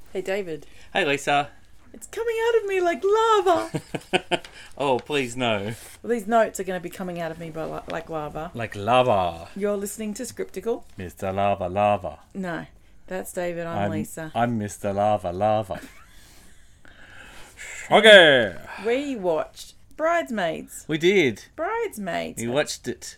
Hey, David. Hey, Lisa. It's coming out of me like lava. Oh, please no. Well, these notes are going to be coming out of me like lava. Like lava. You're listening to Scriptical. Mr. Lava. No, that's David. I'm Lisa. I'm Mr. Lava. Okay. We watched Bridesmaids. We did. Bridesmaids. We watched it.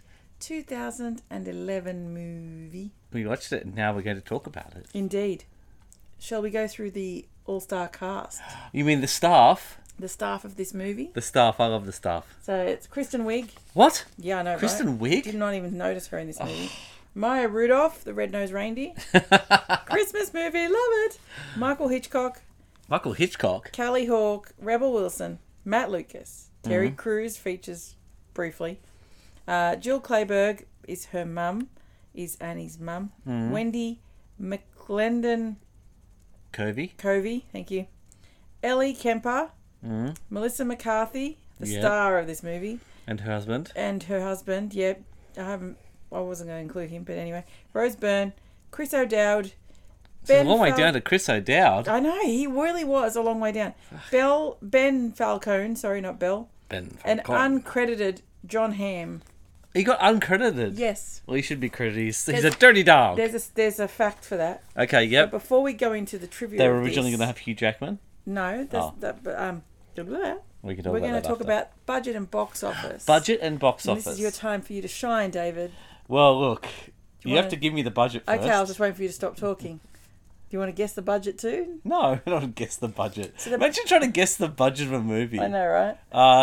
2011 movie. We watched it and now we're going to talk about it. Indeed. Shall we go through the all-star cast? You mean the staff? The staff of this movie? The staff. I love the staff. So it's Kristen Wiig. What? Yeah, I know, Kristen right? Wiig? Did not even notice her in this movie. Maya Rudolph, the red-nosed reindeer. Christmas movie, love it. Michael Hitchcock. Callie Hawke, Rebel Wilson, Matt Lucas. Terry Crews features briefly. Jill Clayburgh is her mum, is Annie's mum. Wendy McClendon Covey, thank you. Ellie Kemper, Melissa McCarthy, the star of this movie, And her husband. Yep, I wasn't going to include him, but anyway. Rose Byrne, Chris O'Dowd. It's a long way down to Chris O'Dowd. I know, he really was a long way down. Ben Falcone, sorry, not Bell. Ben Falcone. And uncredited John Hamm. He got uncredited. Yes. Well, he should be credited. He's a dirty dog. There's a fact for that. Okay, yep. But before we go into the trivia, They were originally going to have Hugh Jackman. No, We can talk we're about going to that talk after. about budget and box office. Budget and box And office. this is your time for you to shine, David. Well, look, you have wanna- to give me the budget first. Okay, I was just waiting for you to stop talking. Do you want to guess the budget too? No, I don't guess the budget. So Imagine trying to guess the budget of a movie. I know, right?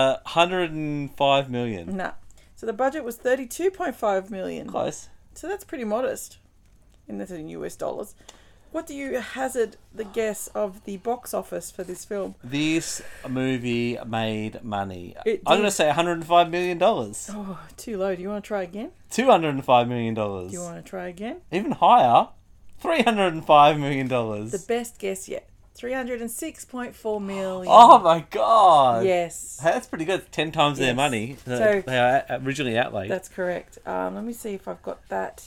105 million. No. So the budget was $32.5 million. Close. So that's pretty modest. And that's in US dollars. What do you hazard the guess of the box office for this film? This movie made money. It I'm going to did. say $105 million. Oh, too low. Do you want to try again? $205 million. Do you want to try again? Even higher. $305 million. The best guess yet. $306.4 million. Oh my god. Yes. Hey, that's pretty good. 10 times their Yes. money So- they originally outlaid. That's correct. Let me see if I've got that.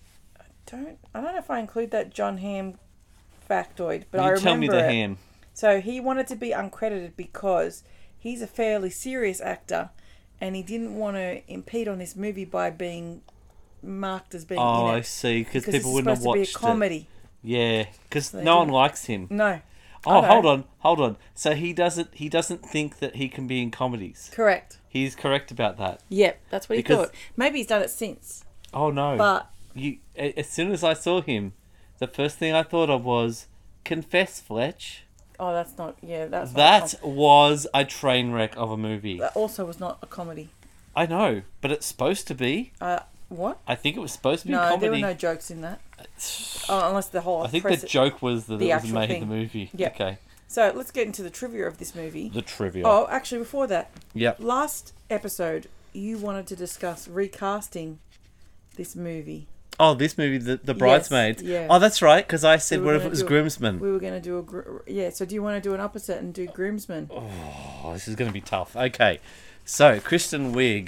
I don't know if I include that John Hamm factoid, but I remember tell me the it. ham. So he wanted to be uncredited because he's a fairly serious actor, and he didn't want to impede on this movie by being marked as being Oh, in it. I see. Because Because people it's wouldn't have supposed to be watched a comedy. it. Yeah, because they no one didn't. likes him. No. Oh, I know. hold on. So he doesn't think that he can be in comedies. Correct. He's correct about that. Yep, that's what he Because- thought. Maybe he's done it since. Oh no. But As soon as I saw him, the first thing I thought of was, confess, Fletch. oh, that's not. Yeah, that's That not. was a train wreck of a movie. That also was not a comedy. I know, but it's supposed to be. What? I think it was supposed to be a No, comedy. there were no jokes in that. Unless the whole. I think the joke was that the it was actual made thing. the movie. Yep. Okay. So let's get into the trivia of this movie. The trivia. Oh, actually, before that, Yep. last episode you wanted to discuss recasting this movie. Oh, this movie, the Bridesmaids. yeah. Oh, that's right, because I said, We were what if gonna it was do- Groomsmen? We were going to do So do you want to do an opposite and do Groomsmen? Oh, this is going to be tough. Okay. So, Kristen Wiig.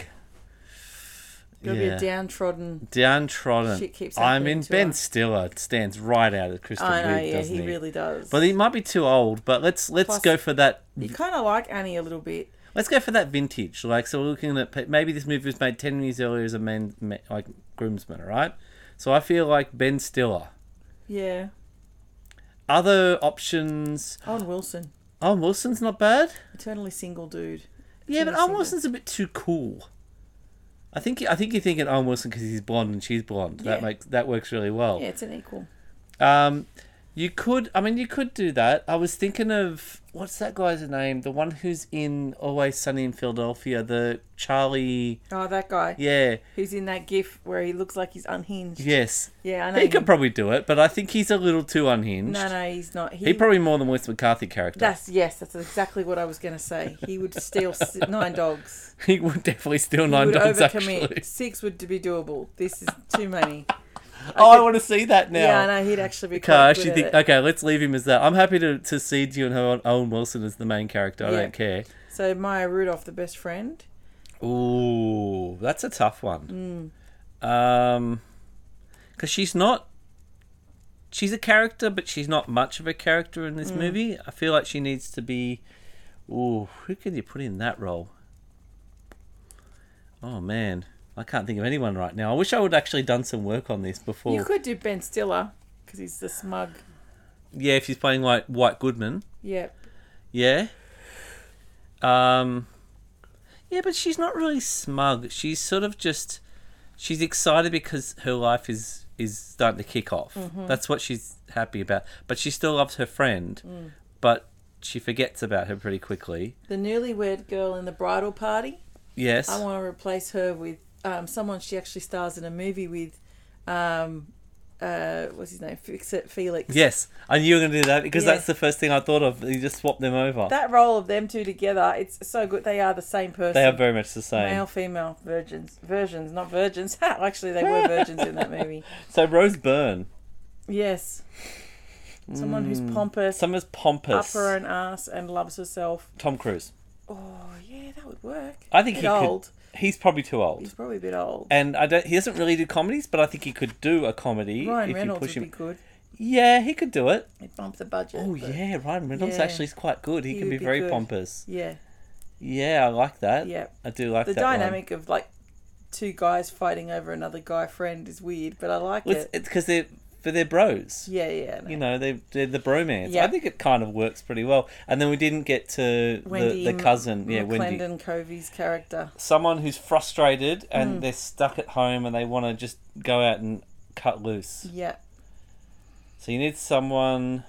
It'll be a downtrodden. Downtrodden. Shit keeps I happening mean, to Ben her. Stiller stands right out of Kristen I know, Wiig, yeah, doesn't he he? really does. But he might be too old. But let's Plus- go for that. You kind of like Annie a little bit. Let's go for that vintage. Like, so we're looking at maybe this movie was made 10 years earlier as a like Groomsmen, all right? So I feel like Ben Stiller. Yeah. Other options. Owen Wilson. Owen Wilson's not bad. Eternally single dude. Yeah, but Eternally Owen single. Wilson's a bit too cool. I think you're thinking Owen Wilson because he's blonde and she's blonde. Yeah. That works really well. Yeah, it's an equal. You could do that. I was thinking of, what's that guy's name? The one who's in Always Sunny in Philadelphia, the Charlie. Oh, that guy. Yeah. Who's in that gif where he looks like he's unhinged. Yes. Yeah, I know. He could him. probably do it, but I think he's a little too unhinged. No, he's not. He probably more than Wes McCarthy character. That's exactly what I was going to say. He would steal 9 dogs. He would definitely steal He 9 would dogs, overcommit. actually. 6 would be doable. This is too many. I want to see that now. Yeah, I know. He'd actually be Okay, quite I good actually at think. it. Okay, let's leave him as that. I'm happy to cede you and Owen Wilson as the main character. I Yeah. don't care. So Maya Rudolph, the best friend. Ooh, that's a tough one. Because she's not she's a character, but she's not much of a character in this movie. I feel like she needs to be... Ooh, who can you put in that role? Oh, man. I can't think of anyone right now. I wish I would actually done some work on this before. You could do Ben Stiller, because he's the smug. Yeah, if he's playing like White Goodman. Yep. Yeah. Yeah, but she's not really smug. She's sort of just... She's excited because her life is starting to kick off. Mm-hmm. That's what she's happy about. But she still loves her friend. But she forgets about her pretty quickly. The newlywed girl in the bridal party. Yes. I want to replace her with someone she actually stars in a movie with. What's his name? Felix. Yes, I knew you were going to do that because that's the first thing I thought of. You just swapped them over. That role of them two together, it's so good. They are the same person. They are very much the same. Male, female, versions, not virgins. Actually, they were virgins in that movie. So Rose Byrne. Yes. Someone who's pompous. Someone who's pompous. Up her own ass and loves herself. Tom Cruise. Oh, yeah, that would work. I think he's probably too old. He's probably a bit old. And he doesn't really do comedies, but I think he could do a comedy. Ryan Reynolds would be good. Yeah, he could do it. He'd bump the budget. Oh, yeah, Ryan Reynolds actually is quite good. He can be very pompous. Yeah. Yeah, I like that. Yeah. I do like that. The dynamic of, like, two guys fighting over another guy friend is weird, but I like it. It's because they're bros. Yeah. No. You know, they're the bromance. Yeah. I think it kind of works pretty well. And then we didn't get to the cousin. Yeah, Wendy. McClendon Covey's character. Someone who's frustrated and they're stuck at home and they want to just go out and cut loose. Yeah. So you need someone...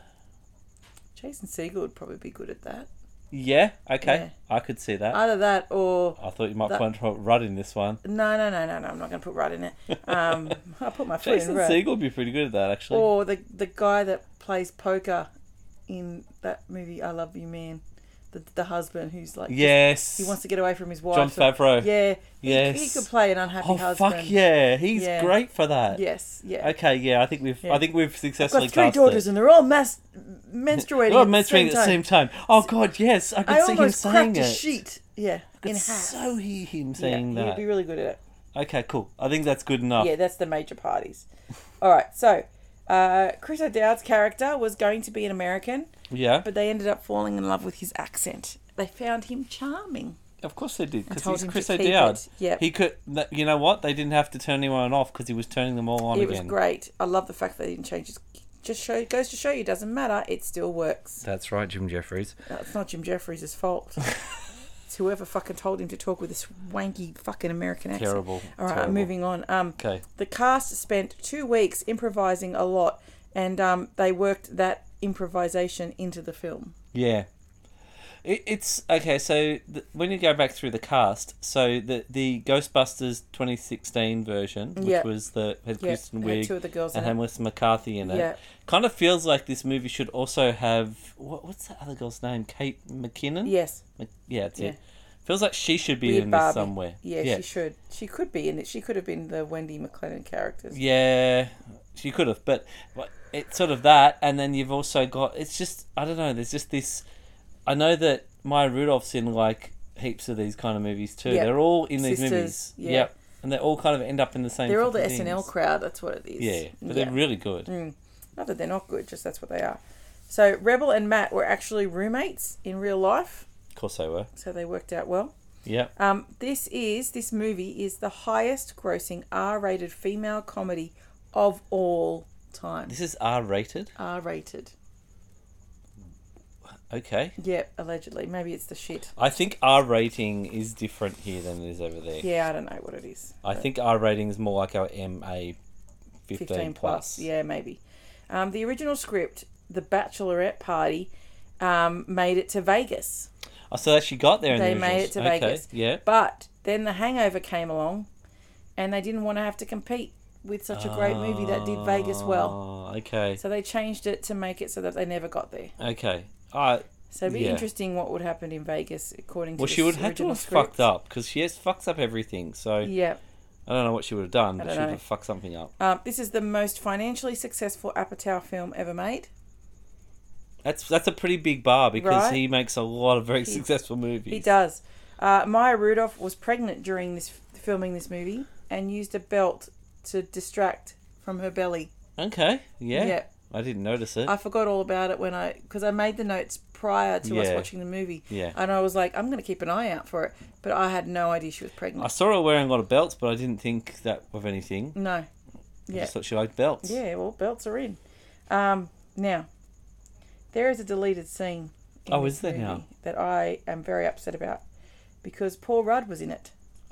Jason Segel would probably be good at that. Yeah, okay. Yeah. I could see that. Either that or... I thought you might want to put Rudd in this one. No. I'm not going to put Rudd in it. I'll put my foot in Rudd. Jason Segel would be pretty good at that, actually. Or the guy that plays poker in that movie, I Love You Man. The husband who's like... Yes. He wants to get away from his wife. Jon Favreau. Yeah. Yes. He could play an unhappy husband. Oh, fuck yeah. He's great for that. Yes, yeah. Okay, yeah. I think we've successfully cast I've got 3 daughters and they're all menstruating at the same time. Oh, God, yes. I could see him saying it. I almost cracked a sheet. Yeah, in half. So hear him saying that. He'd be really good at it. Okay, cool. I think that's good enough. Yeah, that's the major parties. All right, so Chris O'Dowd's character was going to be an American. Yeah. But they ended up falling in love with his accent. They found him charming. Of course they did, because he's Chris O'Dowd. Yeah. He could. You know what? They didn't have to turn anyone off because he was turning them all on again. It was great. I love the fact that they didn't change his... goes to show you, it doesn't matter. It still works. That's right, Jim Jeffries. No, it's not Jim Jeffries' fault. It's whoever fucking told him to talk with this wanky fucking American accent. Terrible. All right, terrible. Moving on. Okay. The cast spent 2 weeks improvising a lot, and they worked that improvisation into the film. Yeah. It's okay. So when you go back through the cast, so the Ghostbusters 2016 version, which was had Kristen Wiig 2 of the girls and had Melissa McCarthy in it, kind of feels like this movie should also have what's that other girl's name? Kate McKinnon. Yes. That's it. Feels like she should be in Barbie. this somewhere. Yeah, she should. She could be in it. She could have been the Wendy McClendon characters. Yeah, she could have, but it's sort of that, and then you've also got. It's just I don't know. There's just this. I know that Maya Rudolph's in like heaps of these kind of movies too. Yep. They're all in these movies. Yeah. Yep. And they all kind of end up in the same. They're all the things. SNL crowd. That's what it is. Yeah, but they're really good. Not that they're not good, just that's what they are. So Rebel and Matt were actually roommates in real life. Of course they were. So they worked out well. Yeah. This movie is the highest grossing R-rated female comedy of all time. This is R-rated? R-rated. Okay. Yep, allegedly. Maybe it's the shit. I think R rating is different here than it is over there. Yeah, I don't know what it is. I think R rating is more like our MA 15 plus. Yeah, maybe. The original script, The Bachelorette Party, made it to Vegas. Oh, so they actually got there in the originals. They made it to Vegas. Yeah. But then The Hangover came along and they didn't want to have to compete with such a great movie that did Vegas well. Okay. So they changed it to make it so that they never got there. Okay. So it'd be interesting what would happen in Vegas according to Well, she would have to have fucked up because she fucks up everything. So yeah. I don't know what she would have done, but she would have fucked something up. This is the most financially successful Apatow film ever made. That's a pretty big bar because he makes a lot of very successful movies. He does. Maya Rudolph was pregnant during filming this movie and used a belt to distract from her belly. Okay. Yeah. I didn't notice it. I forgot all about it because I made the notes prior to us watching the movie. Yeah. And I was like, I'm going to keep an eye out for it. But I had no idea she was pregnant. I saw her wearing a lot of belts, but I didn't think that of anything. No. I Yeah. just thought she liked belts. Yeah, well, belts are in. Now, there is a deleted scene in is there movie now? that I am very upset about because Paul Rudd was in it.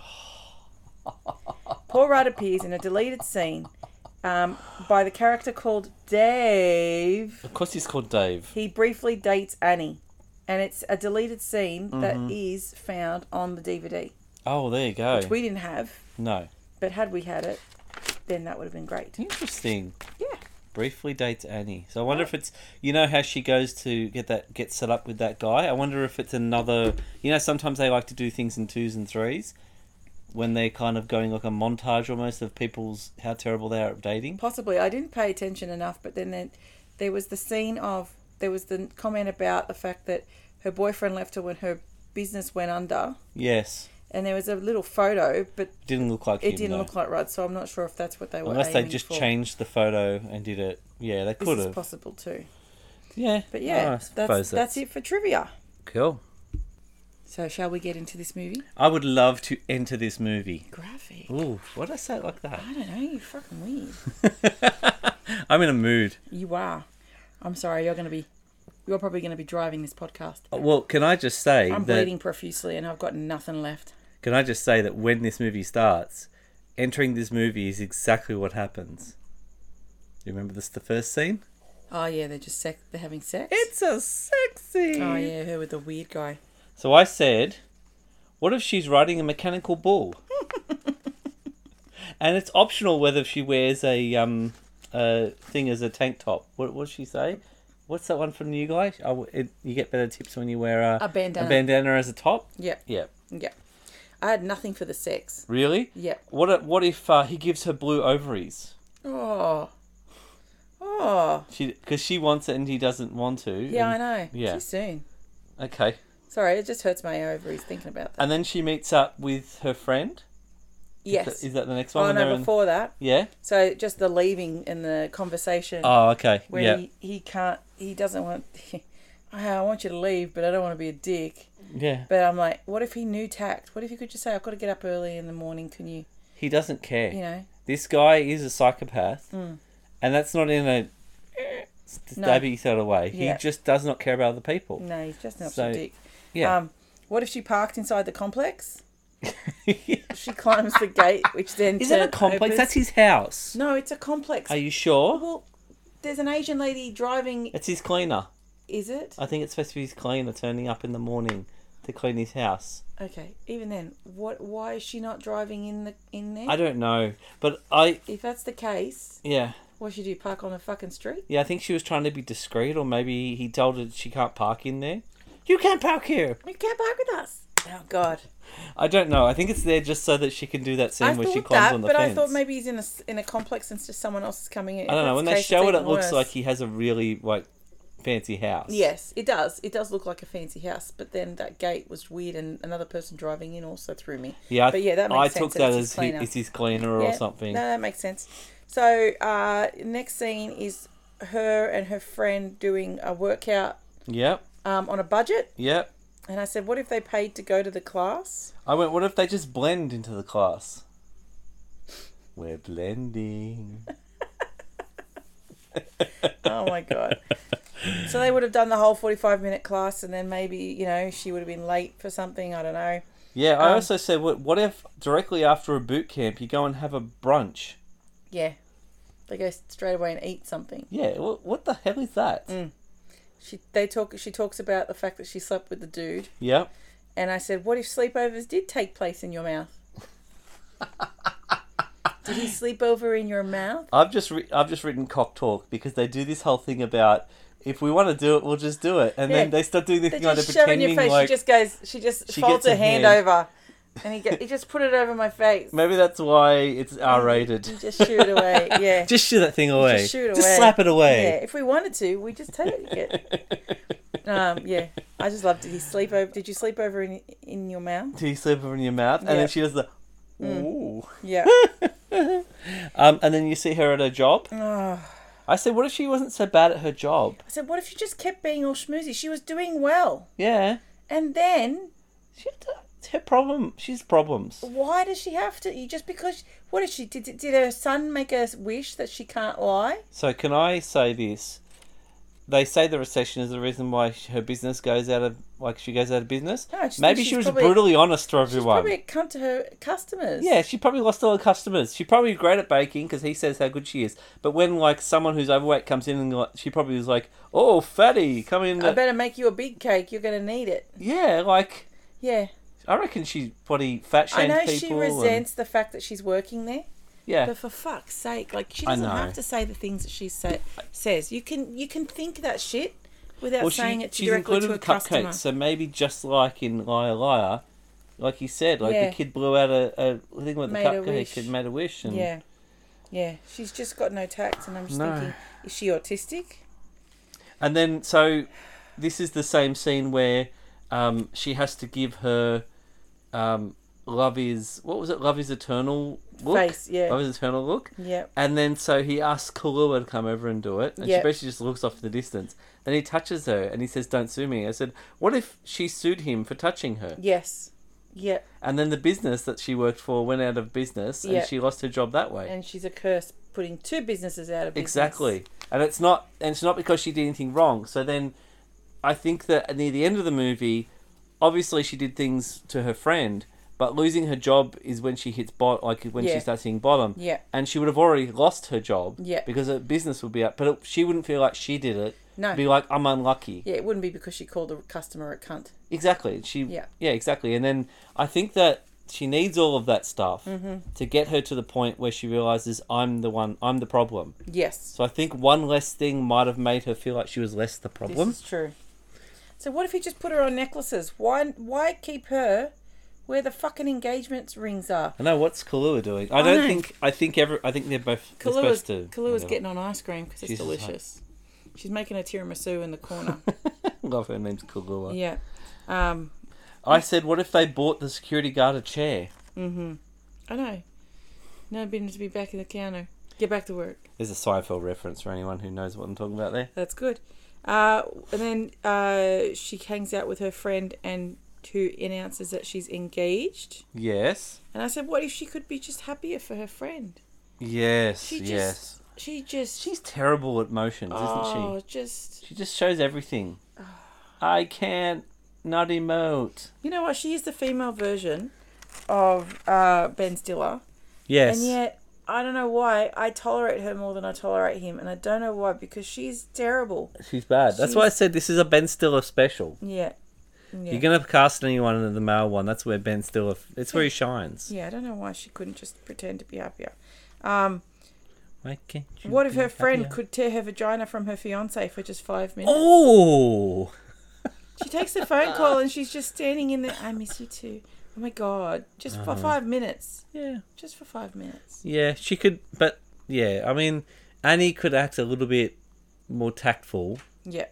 Paul Rudd appears in a deleted scene by the character called Dave. Of course he's called Dave. He briefly dates Annie, and it's a deleted scene that is found on the DVD. Oh, there you go. Which we didn't have. No. But had we had it, then that would have been great. Interesting. Yeah. Briefly dates Annie. So I wonder if it's, you know how she goes to get set up with that guy? I wonder if it's another, sometimes they like to do things in 2s and 3s when they're kind of going like a montage almost of how terrible they are at dating. Possibly. I didn't pay attention enough, but then there was the comment about the fact that her boyfriend left her when her business went under. Yes. And there was a little photo, but didn't look like it didn't look like Rudd, so I'm not sure if that's what they were unless aiming they just for. changed the photo and did it. Yeah, they could have. This is possible too. Yeah. But yeah, that's it for trivia. Cool. So shall we get into this movie? I would love to enter this movie. Graphic. Ooh, why did I say it like that? I don't know, you're fucking weird. I'm in a mood. You are. I'm sorry, you're probably going to be driving this podcast. Well, can I just say I'm bleeding profusely and I've got nothing left. Can I just say that when this movie starts, entering this movie is exactly what happens. You remember the first scene? Oh yeah, they're having sex. It's a sex scene. Oh yeah, her with the weird guy. So I said, what if she's riding a mechanical bull? And it's optional whether she wears a thing as a tank top. What does she say? What's that one from You Guys? You get better tips when you wear a bandana as a top? Yep. Yeah. Yeah. I had nothing for the sex. Really? Yeah. What if he gives her blue ovaries? Oh. Because she wants it and he doesn't want to. Yeah, I know. Yeah. Too soon. Okay. Sorry, it just hurts my ovaries thinking about that. And then she meets up with her friend? Yes. Is that the next one? Oh, no, before that. Yeah? So just the leaving and the conversation. Oh, okay. Where he doesn't want... I want you to leave, but I don't want to be a dick. Yeah. But I'm like, what if he knew tact? What if he could just say, I've got to get up early in the morning, can you... He doesn't care. You know? This guy is a psychopath. Mm. And that's not in a stabby sort of way. Yeah. He just does not care about other people. No, he's just an absolute dick. Yeah. What if she parked inside the complex? She climbs the gate, which then is that a complex? Opens. That's his house. No, it's a complex. Are you sure? Well, there's an Asian lady driving. It's his cleaner. Is it? I think it's supposed to be his cleaner turning up in the morning to clean his house. Okay, even then, why is she not driving in there? I don't know, but if that's the case, yeah. What should you park on the fucking street? Yeah, I think she was trying to be discreet, or maybe he told her she can't park in there. You can't park here. You can't park with us. Oh God. I don't know. I think it's there just so that she can do that scene where she climbs on the fence. But I thought maybe he's in a complex and just someone else is coming in. I don't know. When they show it looks like he has a really fancy house. Yes, it does. It does look like a fancy house, but then that gate was weird, and another person driving in also threw me. Yeah, but yeah, that makes sense. I took that as it's his cleaner or something. No, that makes sense. So next scene is her and her friend doing a workout. Yep. On a budget. Yep. And I said, what if they paid to go to the class? I went, what if they just blend into the class? We're blending. Oh my God. So they would have done the whole 45-minute class, and then maybe, she would have been late for something. I don't know. Yeah, I also said, what if directly after a boot camp you go and have a brunch? Yeah. They go straight away and eat something. Yeah, what the hell is that? Mm. She talks about the fact that she slept with the dude. Yep. And I said, what if sleepovers did take place in your mouth? Did he sleep over in your mouth? I've just written cock talk because they do this whole thing about if we want to do it, we'll just do it, and then they start doing this thing like pretending your face. like she just folds her hand over, and he just put it over my face. Maybe that's why it's R-rated. You just shoo it away. Yeah. Just shoo that thing away. Just shoot it just away. Slap it away. Yeah. If we wanted to, we just take it. Yeah. I just loved it. Did you sleep over in your mouth? Did he sleep over in your mouth? And then she does the ooh. Yeah. And then you see her at her job. Oh, I said, what if she wasn't so bad at her job? I said, what if she just kept being all schmoozy? She was doing well. Yeah. And then... Her problem. She's problems. Why does she have to? Just because... What is she? Did her son make a wish that she can't lie? So can I say this? They say the recession is the reason why her business goes out of... Like, she goes out of business. No, maybe she was brutally honest to everyone. She's probably a cunt to her customers. Yeah, she probably lost all her customers. She's probably great at baking because he says how good she is. But when, like, someone who's overweight comes in and she probably was like, oh, fatty, come in. I better make you a big cake. You're going to need it. Yeah, like... Yeah. I reckson she probably fat shames people. I know she resents the fact that she's working there. Yeah. But for fuck's sake, like, she doesn't have to say the things that she says. You can think that shit without saying it directly to a customer. Cupcakes, so maybe just like in Liar Liar, like you said, like the kid blew out a thing with the cupcake and made a wish. And... Yeah. She's just got no tact, and I'm just thinking, is she autistic? And then, so, this is the same scene where she has to give her... Love is eternal look. Face, yeah. Love is eternal look. Yeah. And then so he asks Kahlua to come over and do it, and she basically just looks off in the distance. Then he touches her, and he says, "Don't sue me." I said, "What if she sued him for touching her?" Yes. Yeah. And then the business that she worked for went out of business, and she lost her job that way. And she's a curse, putting 2 businesses out of business. Exactly. And it's not because she did anything wrong. So then, I think that near the end of the movie, obviously she did things to her friend. But losing her job is when she hits she starts hitting bottom. Yeah. And she would have already lost her job. Yeah. Because her business would be up. But she wouldn't feel like she did it. No. It'd be like, I'm unlucky. Yeah, it wouldn't be because she called a customer a cunt. Exactly. Yeah, exactly. And then I think that she needs all of that stuff to get her to the point where she realises I'm the problem. Yes. So I think one less thing might have made her feel like she was less the problem. This is true. So what if you just put her on necklaces? Why keep her... where the fucking engagement rings are? I know, what's Kahlua doing? I think they're both supposed to. Kalua's getting on ice cream because it's delicious. She's making a tiramisu in the corner. Love her name's Kahlua. Yeah. I said, what if they bought the security guard a chair? Mm-hmm. I know. No business to be back in the counter. Get back to work. There's a Seinfeld reference for anyone who knows what I'm talking about there. That's good. And then she hangs out with her friend and who announces that she's engaged. Yes. And I said, what if she could be just happier for her friend? Yes, She's terrible at motions, isn't she? She just shows everything. I can't not emote. You know what? She is the female version of Ben Stiller. Yes. And yet, I don't know why, I tolerate her more than I tolerate him. And I don't know why, because she's terrible. She's bad. That's why I said this is a Ben Stiller special. Yeah. You're going to cast anyone in the male one. That's where Ben Stiller... It's where he shines. Yeah, I don't know why she couldn't just pretend to be happier. Why can't you what if her friend could tear her vagina from her fiancé for just 5 minutes? Oh! She takes the phone call and she's just standing in there. I miss you too. Oh my God. Just for 5 minutes. Yeah. Just for 5 minutes. Yeah, she could... But, yeah, I mean, Annie could act a little bit more tactful. Yeah.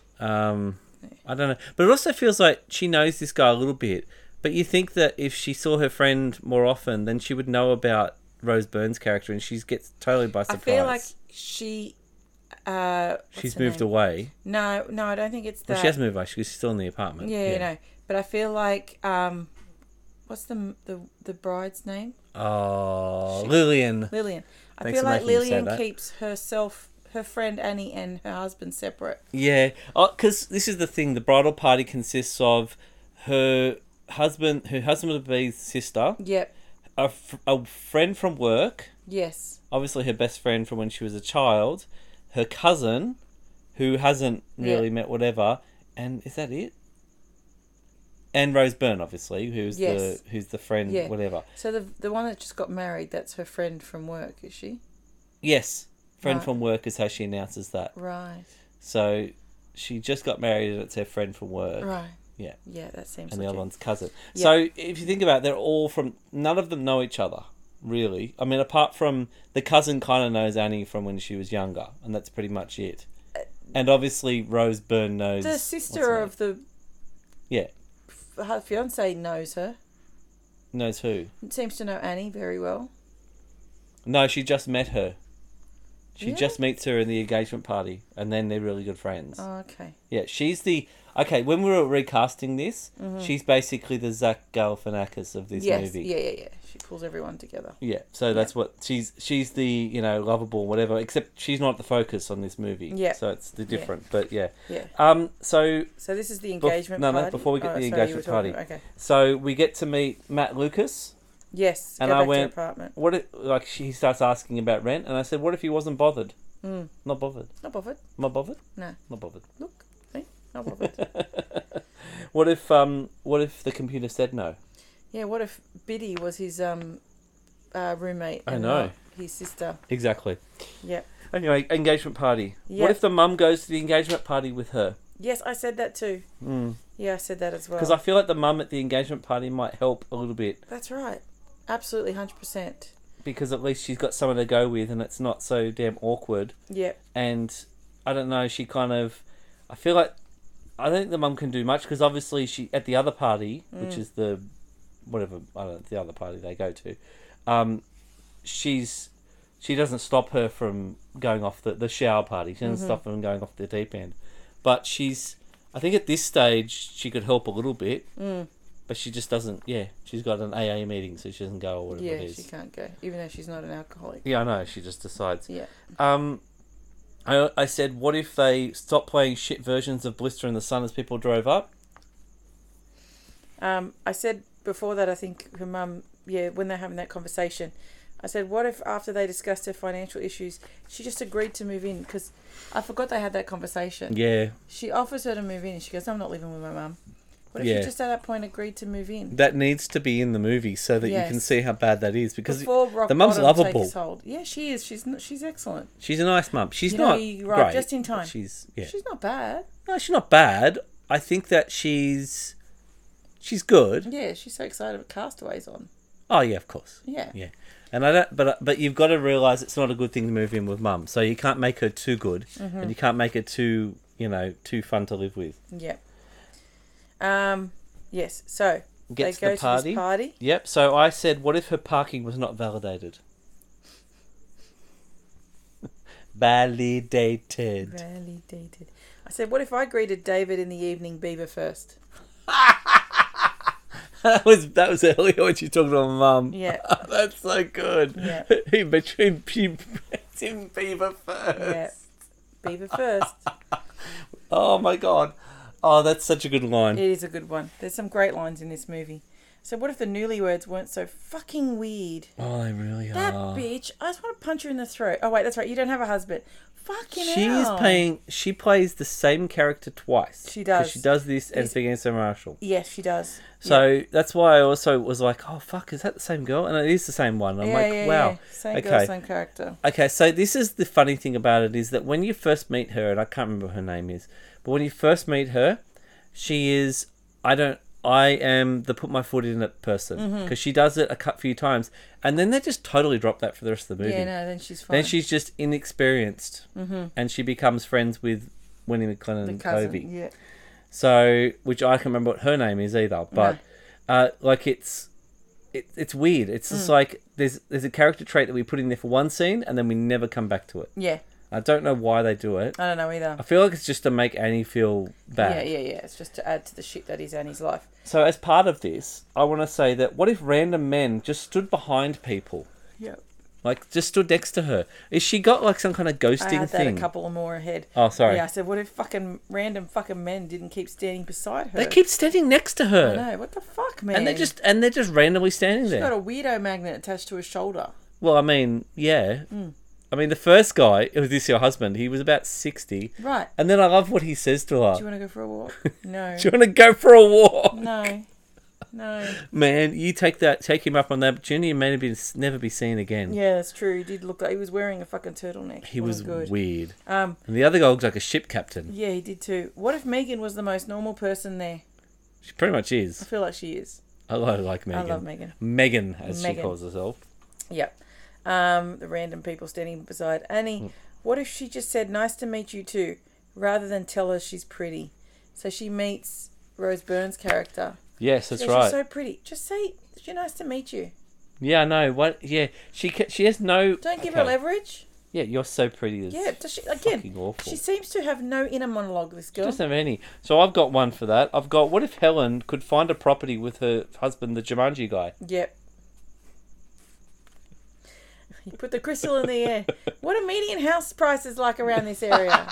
I don't know. But it also feels like she knows this guy a little bit. But you think that if she saw her friend more often, then she would know about Rose Byrne's character and she gets totally by surprise. I feel like she... she's moved away. No, I don't think it's that. Well, she has moved away. She's still in the apartment. Yeah, no. But I feel like... what's the bride's name? Oh, Lillian. I feel like Lillian keeps her friend Annie and her husband separate. Yeah, because this is the thing. The bridal party consists of her husband would be his sister. Yep. A friend from work. Yes. Obviously her best friend from when she was a child. Her cousin, who hasn't really met whatever. And is that it? And Rose Byrne, obviously, who's the friend, whatever. So the one that just got married, that's her friend from work, is she? Yes. Friend from work is how she announces that. Right. So she just got married and it's her friend from work. Right. Yeah. Yeah, that seems And the other one's cousin. Yeah. So if you think about it, none of them know each other, really. I mean, apart from the cousin kind of knows Annie from when she was younger, and that's pretty much it. And obviously Rose Byrne knows... The sister of the... Yeah. Her fiancé knows her. Knows who? Seems to know Annie very well. No, she just met her. She just meets her in the engagement party, and then they're really good friends. Oh, okay. Yeah, she's the... Okay, when we were recasting this, she's basically the Zach Galifianakis of this movie. Yeah. She pulls everyone together. Yeah, so that's what... She's the, you know, lovable, whatever, except she's not the focus on this movie. Yeah. So it's the different, but yeah. Yeah. So this is the engagement party? No, before we get to the engagement party. Okay. So we get to meet Matt Lucas. Yes, and go I back went, to the apartment. What if, like, he starts asking about rent, and I said, what if he wasn't bothered? Not bothered. Not bothered. Not bothered? No. Not bothered. Look, see? Not bothered. What if the computer said no? Yeah, what if Biddy was his roommate? I know. His sister. Exactly. Yeah. Anyway, engagement party. Yep. What if the mum goes to the engagement party with her? Yes, I said that too. Yeah, I said that as well. Because I feel like the mum at the engagement party might help a little bit. That's right. Absolutely, 100%. Because at least she's got someone to go with and it's not so damn awkward. Yeah. And I don't know, she kind of... I feel like... I don't think the mum can do much because obviously she at the other party, which is the... Whatever, I don't know, the other party they go to, she doesn't stop her from going off the shower party. She doesn't stop her from going off the deep end. But I think at this stage she could help a little bit. But she just doesn't, she's got an AA meeting, so she doesn't go or whatever it is. Yeah, she can't go, even though she's not an alcoholic. Yeah, I know, she just decides. Yeah. I said, what if they stopped playing shit versions of Blister in the Sun as people drove up? I said before that, I think her mum, when they're having that conversation, I said, what if after they discussed her financial issues, she just agreed to move in? Because I forgot they had that conversation. Yeah. She offers her to move in, and she goes, I'm not living with my mum. What if she just at that point agreed to move in? That needs to be in the movie so that you can see how bad that is. Because the mum's lovable. Yeah, she is. She's excellent. She's a nice mum. She's not great, just in time. She's not bad. No, she's not bad. I think that she's good. Yeah, she's so excited with Castaway's on. Oh yeah, of course. Yeah. Yeah. And I don't, but you've got to realise it's not a good thing to move in with mum. So you can't make her too good, and you can't make her too fun to live with. Yeah. Yes. So Gets they go the party. To this party. Yep. So I said, what if her parking was not validated? Validated. I said, what if I greeted David in the evening, Beaver first? That was earlier when she talked to her mum. Yeah. That's so good. Yeah. She puts in Beaver first. Yeah. Beaver first. Oh my God. Oh, that's such a good line. It is a good one. There's some great lines in this movie. So what if the newlyweds weren't so fucking weird? Oh, they really are. That bitch. I just want to punch her in the throat. Oh, wait, that's right. You don't have a husband. Fucking hell. She plays the same character twice. She does. She does this and Big Answer Marshall. Yes, she does. So that's why I also was like, oh, fuck, is that the same girl? And it is the same one. I'm like, wow. Yeah. Same girl, same character. Okay, so this is the funny thing about it is that when you first meet her, and I can't remember what her name is, but when you first meet her, she is, I am the put my foot in it person. Because she does it a few times. And then they just totally drop that for the rest of the movie. Yeah, no, then she's fine. Then she's just inexperienced. And she becomes friends with Winnie McLennan and Toby. Yeah. So, which I can't remember what her name is either. But, like, it's weird. It's just like, there's a character trait that we put in there for one scene and then we never come back to it. Yeah. I don't know why they do it. I don't know either. I feel like it's just to make Annie feel bad. Yeah. It's just to add to the shit that is Annie's life. So as part of this, I want to say that what if random men just stood behind people? Yeah. Like, just stood next to her. Is she got, like, some kind of ghosting I had that thing? a couple more ahead. Oh, sorry. Yeah, I said, what if random fucking men didn't keep standing beside her? They keep standing next to her. I know. What the fuck, man? And they're just randomly standing there. She's got a weirdo magnet attached to her shoulder. Well, I mean, yeah. I mean, the first guy, was this your husband? He was about 60. Right. And then I love what he says to her. Do you want to go for a walk? No. Do you want to go for a walk? No. Man, you take him up on that opportunity and may never be seen again. Yeah, that's true. He did look like he was wearing a fucking turtleneck. He was weird. And the other guy looked like a ship captain. Yeah, he did too. What if Megan was the most normal person there? She pretty much is. I feel like she is. I like Megan. I love Megan. Megan, as she calls herself. Yep. The random people standing beside Annie. What if she just said, nice to meet you too, rather than tell her she's pretty? So she meets Rose Byrne's character. Yes, that's right. She's so pretty. Just say, nice to meet you. Yeah, I know. What? Yeah, she has no... Don't give her leverage. Yeah, you're so pretty. Yeah, does she, again, fucking awful. She seems to have no inner monologue, this girl. She doesn't have any. So I've got one for that. I've got, what if Helen could find a property with her husband, the Jumanji guy? Yep. You put the crystal in the air. What are median house prices like around this area?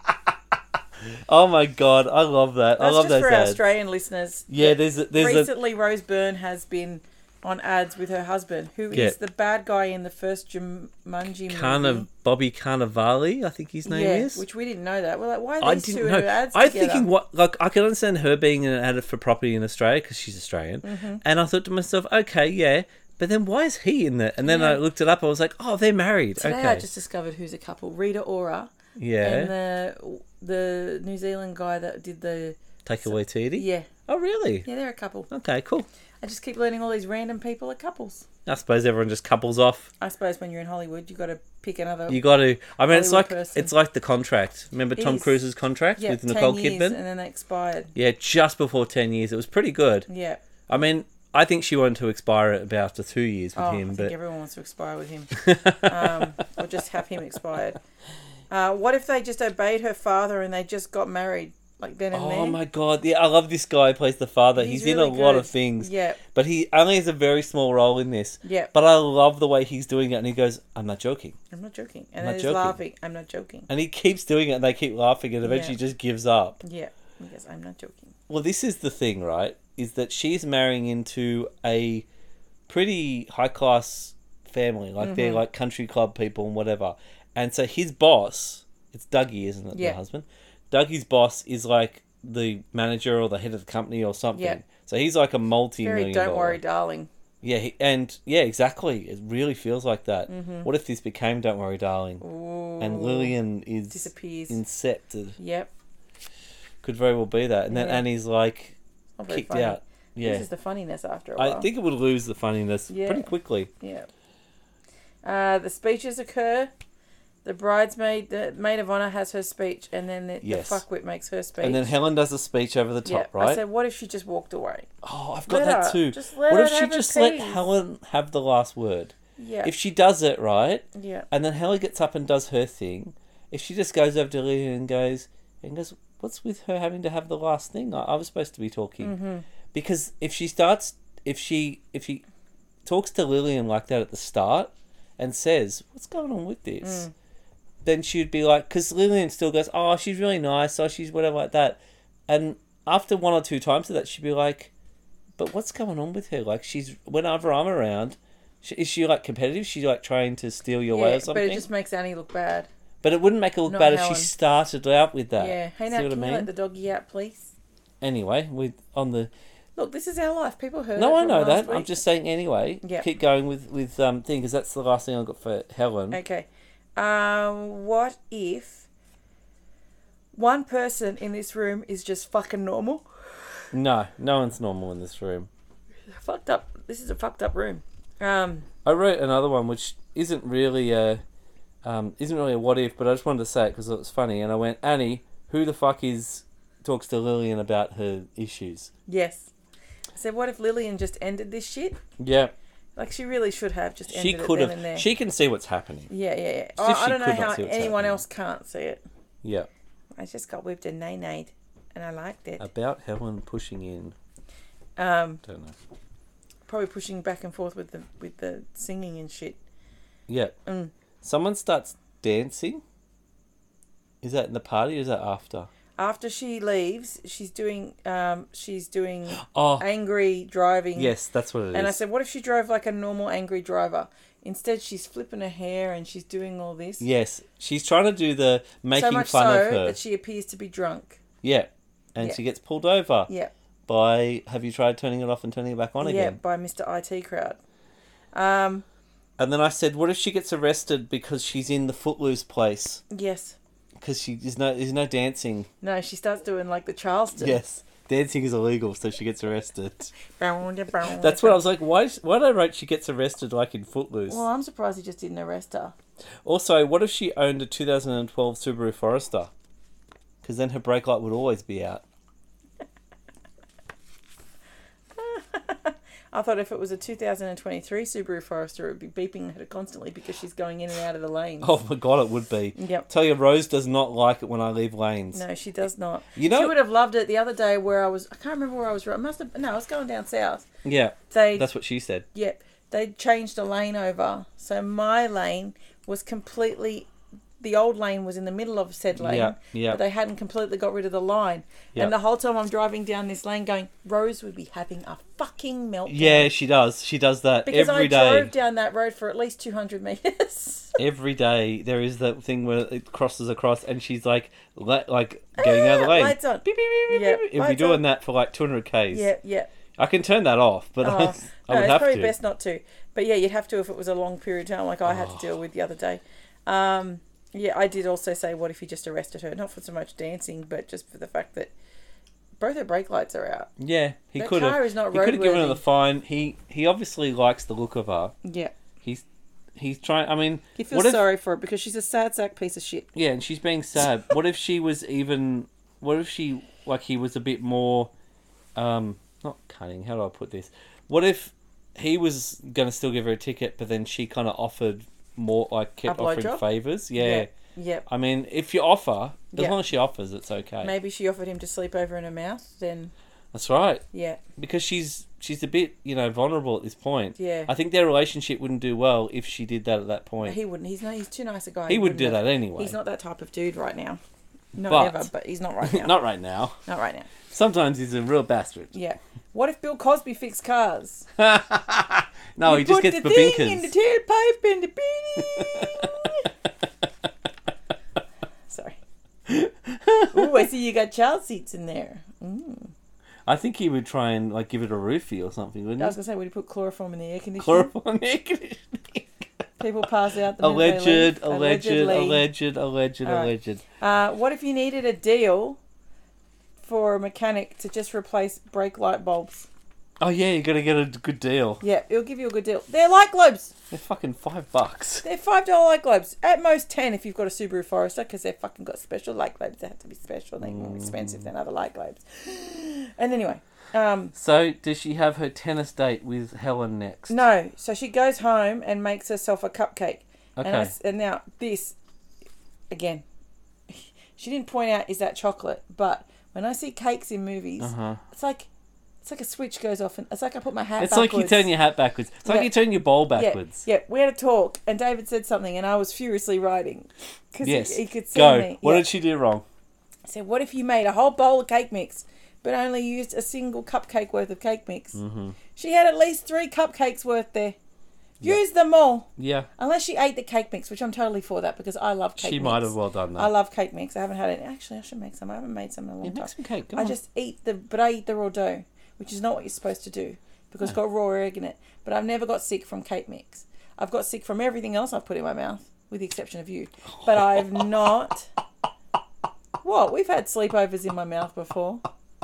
Oh my God, I love that. That's I love just those for ads. our Australian listeners. Yeah, there's recently Rose Byrne has been on ads with her husband, who is the bad guy in the first Jumanji movie. Bobby Cannavale, I think his name is. Which we didn't know that. We're like, why are these two in her ads together? I'm thinking, I can understand her being in an ad for property in Australia because she's Australian. And I thought to myself, okay, yeah, but then why is he in there? And then I looked it up. I was like, oh, they're married. Today okay. I just discovered who's a couple. Rita Ora. Yeah. And the New Zealand guy that did the... Taika Waititi? Yeah. Oh, really? Yeah, they're a couple. Okay, cool. I just keep learning all these random people are couples. I suppose everyone just couples off. I suppose when you're in Hollywood, you got to pick another. You got to. I mean, Hollywood it's like The Contract. Remember Tom Cruise's Contract with Nicole 10 years, Kidman? And then they expired. Yeah, just before 10 years. It was pretty good. Yeah. I mean, I think she wanted to expire it about after 2 years with him. I think everyone wants to expire with him. Or just have him expired. What if they just obeyed her father and they just got married? Like then and there. Oh my God. Yeah, I love this guy who plays the father. He's really in a lot of things. Yeah. But he only has a very small role in this. Yeah. But I love the way he's doing it. And he goes, I'm not joking. I'm not joking. And then he's laughing. I'm not joking. And he keeps doing it and they keep laughing and eventually just gives up. Yeah. He goes, I'm not joking. Well, this is the thing, right? Is that she's marrying into a pretty high-class family. Like, they're like country club people and whatever. And so his boss, it's Dougie, isn't it, the husband? Dougie's boss is like the manager or the head of the company or something. Yeah. So he's like a multi-million Very don't worry, darling. Yeah, exactly. It really feels like that. Mm-hmm. What if this became Don't Worry, Darling? Ooh, and Lillian disappears. Incepted. Yep. Could very well be that. And then Annie's like kicked out. Yeah. This is the funniness after a while. I think it would lose the funniness pretty quickly. Yeah. The speeches occur. The bridesmaid, the maid of honour has her speech, and then the fuckwit makes her speech. And then Helen does a speech over the top, right? I said, what if she just walked away? Oh, I've got that too. What if she just let Helen have the last word? Yeah. If she does it, right? Yeah. And then Helen gets up and does her thing. If she just goes over to Lillian and goes, what's with her having to have the last thing? I was supposed to be talking. Mm-hmm. Because if she talks to Lillian like that at the start and says, what's going on with this? Then she'd be like, because Lillian still goes, oh, she's really nice, oh, she's whatever like that. And after one or two times of that, she'd be like, but what's going on with her? Like, whenever I'm around, is she like competitive? She's like trying to steal your way or something? But it just makes Annie look bad. But it wouldn't make her look bad if she started out with that. Yeah. Hey, now, can you let the doggy out, please? Anyway, Look, this is our life. People heard No, it I know that. Week. I'm just saying anyway. Yeah. Keep going with thing, because that's the last thing I've got for Helen. Okay. What if one person in this room is just fucking normal? No one's normal in this room. Fucked up. This is a fucked up room. I wrote another one which isn't really a what if, but I just wanted to say it because it was funny. And I went, Annie, who the fuck talks to Lillian about her issues? Yes. I said, what if Lillian just ended this shit? Yeah. Like, she really should have just ended it then and there. She can see what's happening. Yeah. I don't know how anyone else can't see it. Yeah. I just got whipped and nay-nayed, and I liked it. About Helen pushing in. Don't know. Probably pushing back and forth with the singing and shit. Yeah. Someone starts dancing. Is that in the party or is that after? After she leaves, she's doing angry driving. Yes, that's what it is. And I said, what if she drove like a normal angry driver? Instead, she's flipping her hair and she's doing all this. Yes, she's trying to do the making fun of her. So much so that she appears to be drunk. Yeah, and she gets pulled over. Yeah. By, have you tried turning it off and turning it back on again? Yeah, by Mr. IT Crowd. And then I said, what if she gets arrested because she's in the Footloose place? Yes. Because there's no dancing. No, she starts doing like the Charleston. Yes. Dancing is illegal, so she gets arrested. That's what I was like, why did I write she gets arrested like in Footloose? Well, I'm surprised he just didn't arrest her. Also, what if she owned a 2012 Subaru Forester? Because then her brake light would always be out. I thought if it was a 2023 Subaru Forester, it would be beeping at her constantly because she's going in and out of the lanes. Oh my God, it would be. Yep. Tell you, Rose does not like it when I leave lanes. No, she does not. You know, she would have loved it the other day where I can't remember where I was. I was going down south. Yeah. That's what she said. Yep. They changed a lane over. So my lane was completely... The old lane was in the middle of said lane, but they hadn't completely got rid of the line. Yep. And the whole time I'm driving down this lane going, Rose would be having a fucking meltdown. Yeah, she does. She does that because every day. Because I drove down that road for at least 200 metres. Every day there is that thing where it crosses across and she's like getting out of the lane. Lights on. Beep, beep, beep, yep, beep. It'll be doing that for like 200 Ks. Yeah, yeah. I can turn that off, but I would have to. It's probably best not to. But yeah, you'd have to if it was a long period of time like I had to deal with the other day. Yeah, I did also say, what if he just arrested her? Not for so much dancing, but just for the fact that both her brake lights are out. Yeah, he could have. Car is not roadworthy. He could have given her the fine. He obviously likes the look of her. Yeah. He's trying. I mean, he feels sorry for her because she's a sad sack piece of shit. Yeah, and she's being sad. What if she was even? What if she he was a bit more, not cunning? How do I put this? What if he was going to still give her a ticket, but then she kind of offered more, kept offering favours? Yeah. Yep. I mean, if you offer, as long as she offers, it's okay. Maybe she offered him to sleep over in her mouth, then... That's right. Yeah. Because she's a bit, vulnerable at this point. Yeah. I think their relationship wouldn't do well if she did that at that point. He wouldn't. He's too nice a guy. He wouldn't do that anyway. He's not that type of dude right now. Not ever, but he's not right now. Not right now. Not right now. Sometimes he's a real bastard. Yeah. What if Bill Cosby fixed cars? No, he just gets babinkers. Put the thing in the tailpipe and the beanie. Sorry. Ooh, I see you got child seats in there. Mm. I think he would try and give it a roofie or something, wouldn't he? I was going to say, would he put chloroform in the air conditioning? Chloroform in the air conditioning. People pass out the alleged. What if you needed a deal for a mechanic to just replace brake light bulbs? Oh yeah, you got to get a good deal. Yeah, it'll give you a good deal. They're light globes. They're fucking $5. They're $5 light globes. At most 10 if you've got a Subaru Forester, because they've fucking got special light globes. They have to be special. They're more expensive than other light globes. And anyway. So does she have her tennis date with Helen next? No. So she goes home and makes herself a cupcake. Okay. And now this, again, she didn't point out is that chocolate, but when I see cakes in movies, it's like a switch goes off, and it's like I put my hat backwards. It's like you turn your hat backwards. It's like you turn your bowl backwards. Yeah, we had a talk, and David said something, and I was furiously writing. Because he could see me. What did she do wrong? I said, what if you made a whole bowl of cake mix, but only used a single cupcake worth of cake mix? Mm-hmm. She had at least 3 cupcakes worth there. Use them all. Yeah. Unless she ate the cake mix, which I'm totally for that, because I love cake mix. She might have well done that. I love cake mix. I haven't had it. Actually, I should make some. I haven't made some in a long time. Make some cake. Go on. I eat the raw dough, which is not what you're supposed to do, because it's got raw egg in it. But I've never got sick from cake mix. I've got sick from everything else I've put in my mouth, with the exception of you. But I've not... What? We've had sleepovers in my mouth before.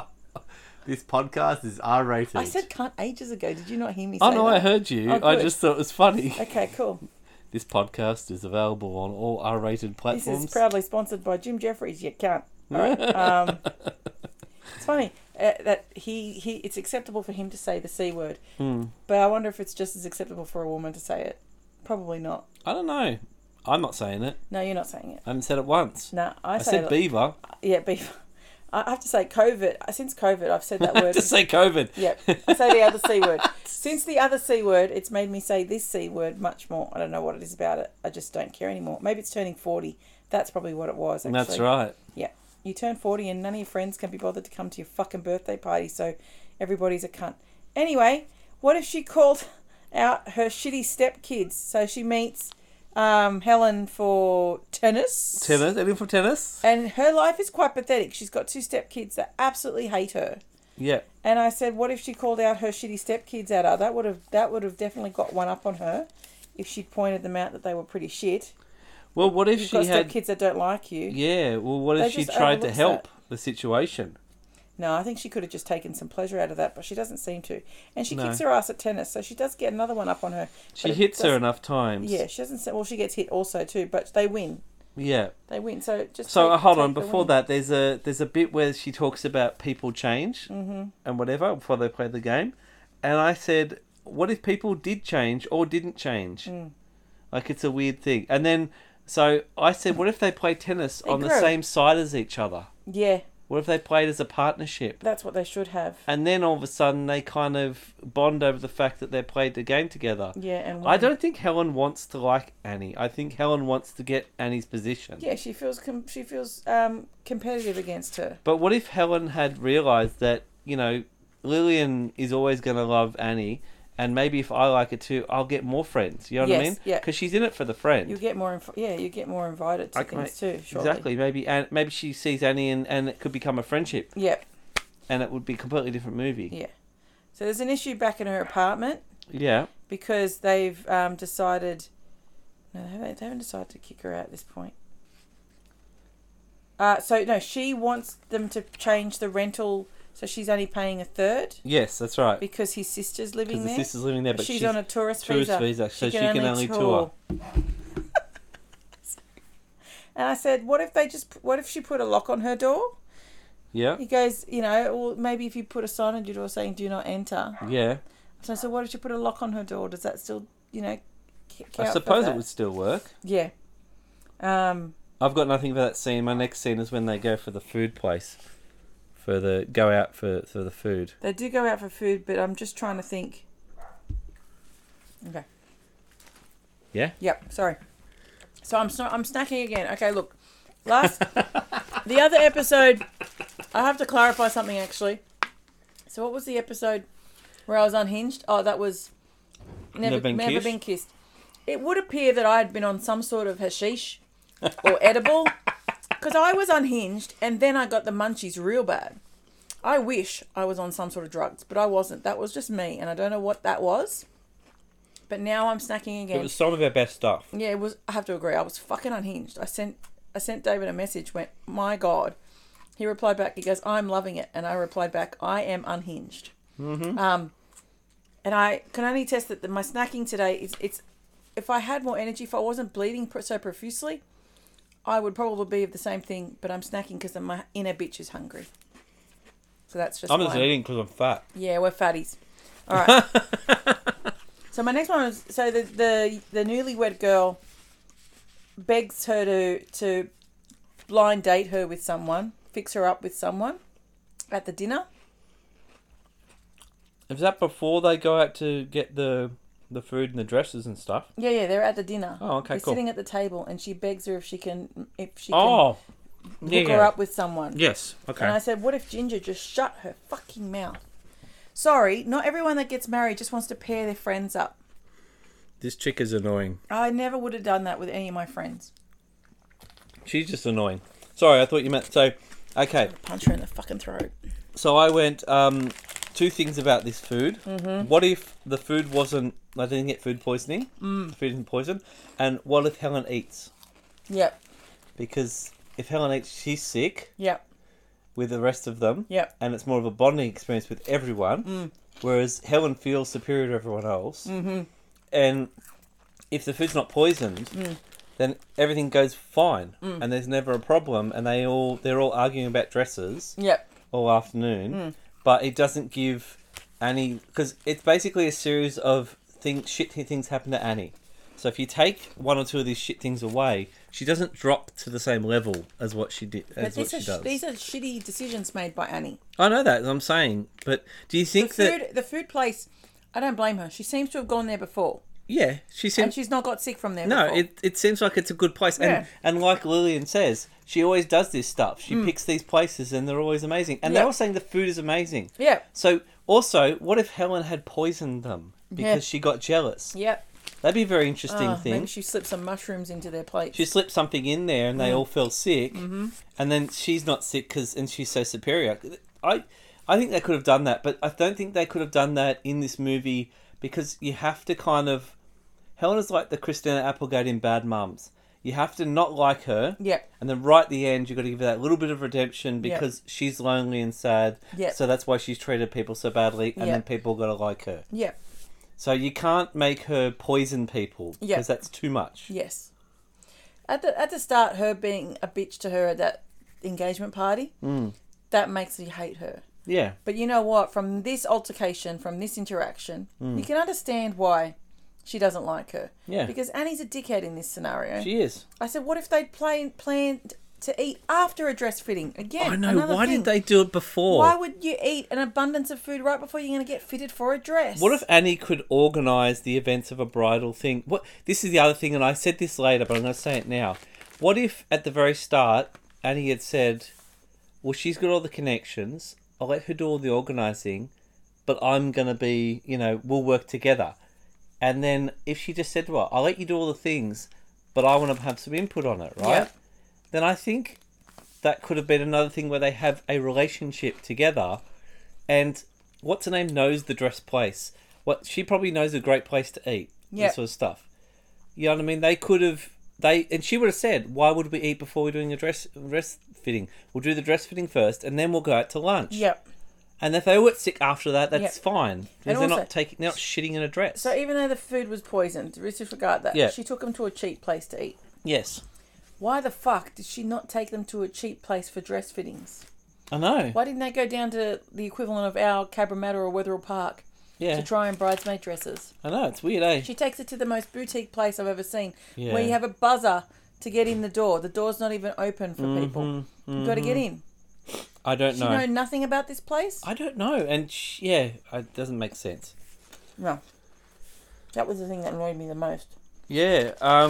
This podcast is R-rated. I said cunt ages ago. Did you not hear me say that? Oh, no, I heard you. I just thought it was funny. Okay, cool. This podcast is available on all R-rated platforms. This is proudly sponsored by Jim Jeffries, you cunt. All right. It's funny that it's acceptable for him to say the C word. But I wonder if it's just as acceptable for a woman to say it. Probably not. I don't know. I'm not saying it. No, you're not saying it. I haven't said it once. No, I said beaver. Yeah, beaver. I have to say COVID. Since COVID, I've said that word. I have to say COVID. Yeah, I say the other C word. Since the other C word, it's made me say this C word much more. I don't know what it is about it. I just don't care anymore. Maybe it's turning 40. That's probably what it was, actually. That's right. Yeah. You turn 40 and none of your friends can be bothered to come to your fucking birthday party, so everybody's a cunt. Anyway, what if she called out her shitty stepkids? So she meets... Helen for tennis. Anything for tennis? And her life is quite pathetic. She's got 2 stepkids that absolutely hate her. Yeah. And I said, what if she called out her shitty stepkids at her? That would have definitely got one up on her if she'd pointed them out that they were pretty shit. Well, what if she had stepkids that don't like you? Yeah. Well, what if she tried to help the situation? No, I think she could have just taken some pleasure out of that, but she doesn't seem to. And she kicks her ass at tennis, so she does get another one up on her. She hits her enough times. Yeah, she doesn't. Well, she gets hit also too, but they win. Yeah, they win. So hold on. Before that, there's a bit where she talks about people change and whatever before they play the game, And I said, what if people did change or didn't change? Like, it's a weird thing. And then, so I said, what if they play tennis on the same side as each other? Yeah. What if they played as a partnership? That's what they should have. And then all of a sudden they kind of bond over the fact that they played the game together. Yeah, and I don't think Helen wants to like Annie. I think Helen wants to get Annie's position. Yeah, she feels competitive against her. But what if Helen had realised that, you know, Lillian is always going to love Annie, and maybe if I like her too, I'll get more friends. You know what I mean? Yeah. Because she's in it for the friend. You get more invited to things too. Surely. Exactly. Maybe she sees Annie and it could become a friendship. Yeah. And it would be a completely different movie. Yeah. So there's an issue back in her apartment. Yeah. Because they've decided. No, they haven't decided to kick her out at this point. She wants them to change the rental. So she's only paying a third? Yes, that's right. Because his sister's living there? Because the sister's living there, but she's on a tourist visa. So she can only tour. And I said, what if she put a lock on her door? Yeah. He goes, well, maybe if you put a sign on your door saying do not enter. Yeah. So I said, what if you put a lock on her door? Does that still, count? I suppose it would still work. Yeah. I've got nothing for that scene. My next scene is when they go for the food place. Go out for the food. They do go out for food, but I'm just trying to think. Okay. Yeah? Yep, sorry. So I'm snacking again. Okay, look. The other episode, I have to clarify something actually. So what was the episode where I was unhinged? Oh, that was Never Been Kissed. It would appear that I had been on some sort of hashish or edible. Because I was unhinged and then I got the munchies real bad. I wish I was on some sort of drugs, but I wasn't. That was just me, and I don't know what that was. But now I'm snacking again. It was some of our best stuff. Yeah, it was. I have to agree. I was fucking unhinged. I sent David a message. Went, my God. He replied back. He goes, I'm loving it, and I replied back, I am unhinged. Mm-hmm. And I can only test that my snacking today is it's. If I had more energy, if I wasn't bleeding so profusely, I would probably be of the same thing, but I'm snacking because my inner bitch is hungry. So that's just. I'm just eating because I'm fat. Yeah, we're fatties. All right. So my next one is the newlywed girl begs her to blind date her with someone, fix her up with someone at the dinner. Is that before they go out to get the food and the dresses and stuff? Yeah, they're at the dinner. Oh, okay, they're cool. sitting at the table, and she begs her if she can hook her up with someone. Yes, okay. And I said, what if Ginger just shut her fucking mouth? Sorry, not everyone that gets married just wants to pair their friends up. This chick is annoying. I never would have done that with any of my friends. She's just annoying. Sorry, I thought you meant... So, okay. Punch her in the fucking throat. So I went... two things about this food. Mm-hmm. What if the food wasn't... I didn't get food poisoning. The food isn't poison. And what if Helen eats? Yep. Because if Helen eats, she's sick. Yep. With the rest of them. Yep. And it's more of a bonding experience with everyone. Mm. Whereas Helen feels superior to everyone else. Mm-hmm. And if the food's not poisoned, then everything goes fine. And there's never a problem. And they're all arguing about dresses. Yep. All afternoon. But it doesn't give Annie... Because it's basically a series of shit things happen to Annie. So if you take one or two of these shit things away, she doesn't drop to the same level as what she did. These are shitty decisions made by Annie. I know that, I'm saying. But do you think the food place, I don't blame her. She seems to have gone there before. Yeah, and she's not got sick from there No, before. it seems like it's a good place. Yeah. And like Lillian says, she always does this stuff. She picks these places and they're always amazing. And they're all saying the food is amazing. Yeah. So, also, what if Helen had poisoned them because she got jealous? Yep. That'd be a very interesting thing. Maybe she slipped some mushrooms into their plates. She slipped something in there and they all fell sick. Mm-hmm. And then she's not sick and she's so superior. I think they could have done that, but I don't think they could have done that in this movie because you have to kind of... Helen is like the Christina Applegate in Bad Mums. You have to not like her. Yep. And then right at the end, you've got to give her that little bit of redemption because she's lonely and sad. Yep. So that's why she's treated people so badly. And then people got to like her. Yep. So you can't make her poison people because that's too much. Yes. At the start, her being a bitch to her at that engagement party, that makes you hate her. Yeah. But you know what? From this altercation, from this interaction, you can understand why she doesn't like her. Yeah. Because Annie's a dickhead in this scenario. She is. I said, what if they'd planned to eat after a dress fitting? Again, I know. Why didn't they do it before? Why would you eat an abundance of food right before you're going to get fitted for a dress? What if Annie could organise the events of a bridal thing? This is the other thing, and I said this later, but I'm going to say it now. What if at the very start, Annie had said, well, she's got all the connections, I'll let her do all the organising, but I'm going to be, we'll work together. And then if she just said, well, I'll let you do all the things, but I want to have some input on it, right? Yep. Then I think that could have been another thing where they have a relationship together, and what's her name knows the dress place. She probably knows a great place to eat. Yeah. That sort of stuff. You know what I mean? They could have and she would have said, why would we eat before we're doing a dress fitting? We'll do the dress fitting first, and then we'll go out to lunch. Yep. And if they were sick after that, that's fine. Because And they're also- not shitting in a dress. So even though the food was poisoned, disregard that. Yeah. She took them to a cheap place to eat. Yes. Why the fuck did she not take them to a cheap place for dress fittings? I know. Why didn't they go down to the equivalent of our Cabramatta or Wetherill Park Yeah. to try on bridesmaid dresses? I know, it's weird, eh? She takes it to the most boutique place I've ever seen, Yeah. where you have a buzzer to get in the door. The door's not even open for people. You've got to get in. I don't Does know. she know nothing about this place? I don't know. And it doesn't make sense. No. That was the thing that annoyed me the most. Yeah.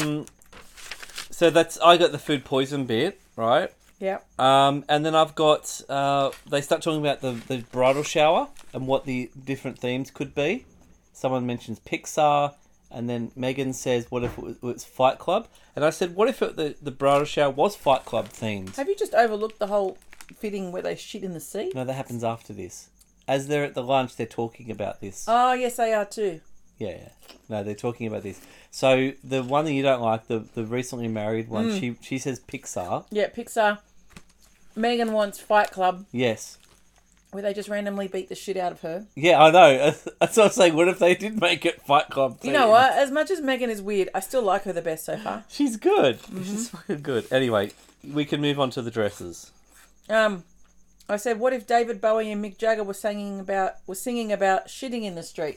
So I got the food poison bit, right? Yeah. And then I've got they start talking about the bridal shower and what the different themes could be. Someone mentions Pixar, and then Megan says, "What if it was Fight Club?" And I said, "What if the bridal shower was Fight Club themed?" Have you just overlooked the whole fitting where they shit in the sea? No, that happens after this. As they're at the lunch, they're talking about this. Oh, yes, they are too. Yeah. No, they're talking about this. So the one that you don't like, the recently married one, she says Pixar. Yeah, Pixar. Megan wants Fight Club, Yes. where they just randomly beat the shit out of her. Yeah, I know. That's what I'm saying. What if they did make it Fight Club themed? You know what? As much as Megan is weird, I still like her the best so far. She's good. She's fucking good. Anyway, we can move on to the dresses. I said, what if David Bowie and Mick Jagger were singing about shitting in the street?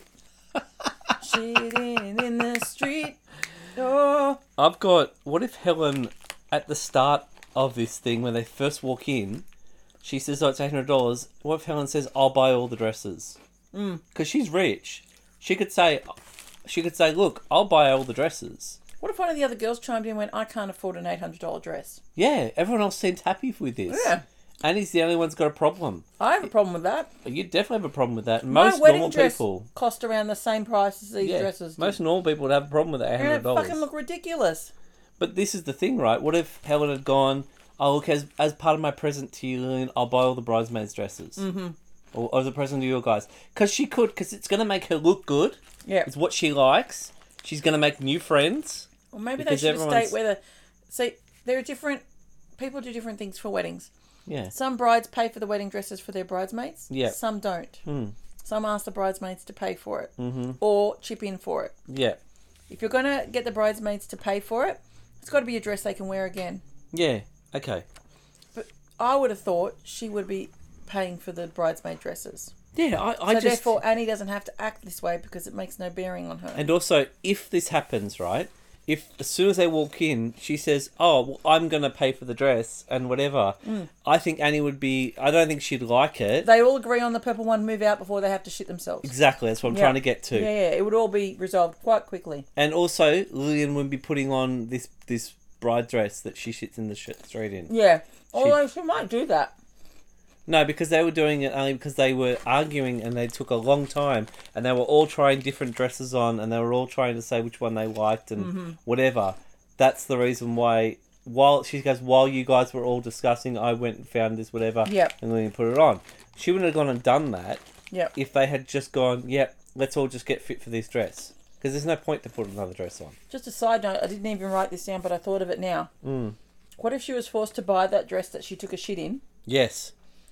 Shitting in the street. Oh. I've got, what if Helen, at the start of this thing, when they first walk in, she says, oh, it's $800. What if Helen says, I'll buy all the dresses? Because she's rich. She could say, look, I'll buy all the dresses. What if one of the other girls chimed in and went, I can't afford an $800 dress? Yeah, everyone else seemed happy with this. Yeah. Annie's the only one's got a problem. I have a problem with that. You definitely have a problem with that. My Most wedding normal dress people cost around the same price as these dresses do. Most normal people would have a problem with that And it $800. fucking look ridiculous. But this is the thing, right? What if Helen had gone, oh, look, as part of my present to you, Lillian, I'll buy all the bridesmaids' dresses. Mm-hmm. Or as a present to you guys. Because she could, because it's going to make her look good. Yeah. It's what she likes. She's going to make new friends. Or maybe they should state whether... See, there are different... People do different things for weddings. Yeah. Some brides pay for the wedding dresses for their bridesmaids. Yeah. Some don't. Some ask the bridesmaids to pay for it. Mm-hmm. Or chip in for it. Yeah. If you're going to get the bridesmaids to pay for it, it's got to be a dress they can wear again. Yeah. Okay. But I would have thought she would be paying for the bridesmaid dresses. Yeah, So therefore Annie doesn't have to act this way because it makes no bearing on her. And also, if this happens, right? If as soon as they walk in, she says, oh, well, I'm going to pay for the dress and whatever, I think Annie would be... I don't think she'd like it. They all agree on the purple one, move out before they have to shit themselves. Exactly, that's what I'm trying to get to. Yeah, it would all be resolved quite quickly. And also, Lillian wouldn't be putting on this bride dress that she shits in the street in. Yeah, although she might do that. No, because they were doing it only because they were arguing and they took a long time and they were all trying different dresses on and they were all trying to say which one they liked and whatever. That's the reason why, while you guys were all discussing, I went and found this whatever and then put it on. She wouldn't have gone and done that if they had just gone, let's all just get fit for this dress. Because there's no point to put another dress on. Just a side note, I didn't even write this down, but I thought of it now. What if she was forced to buy that dress that she took a shit in? Yes.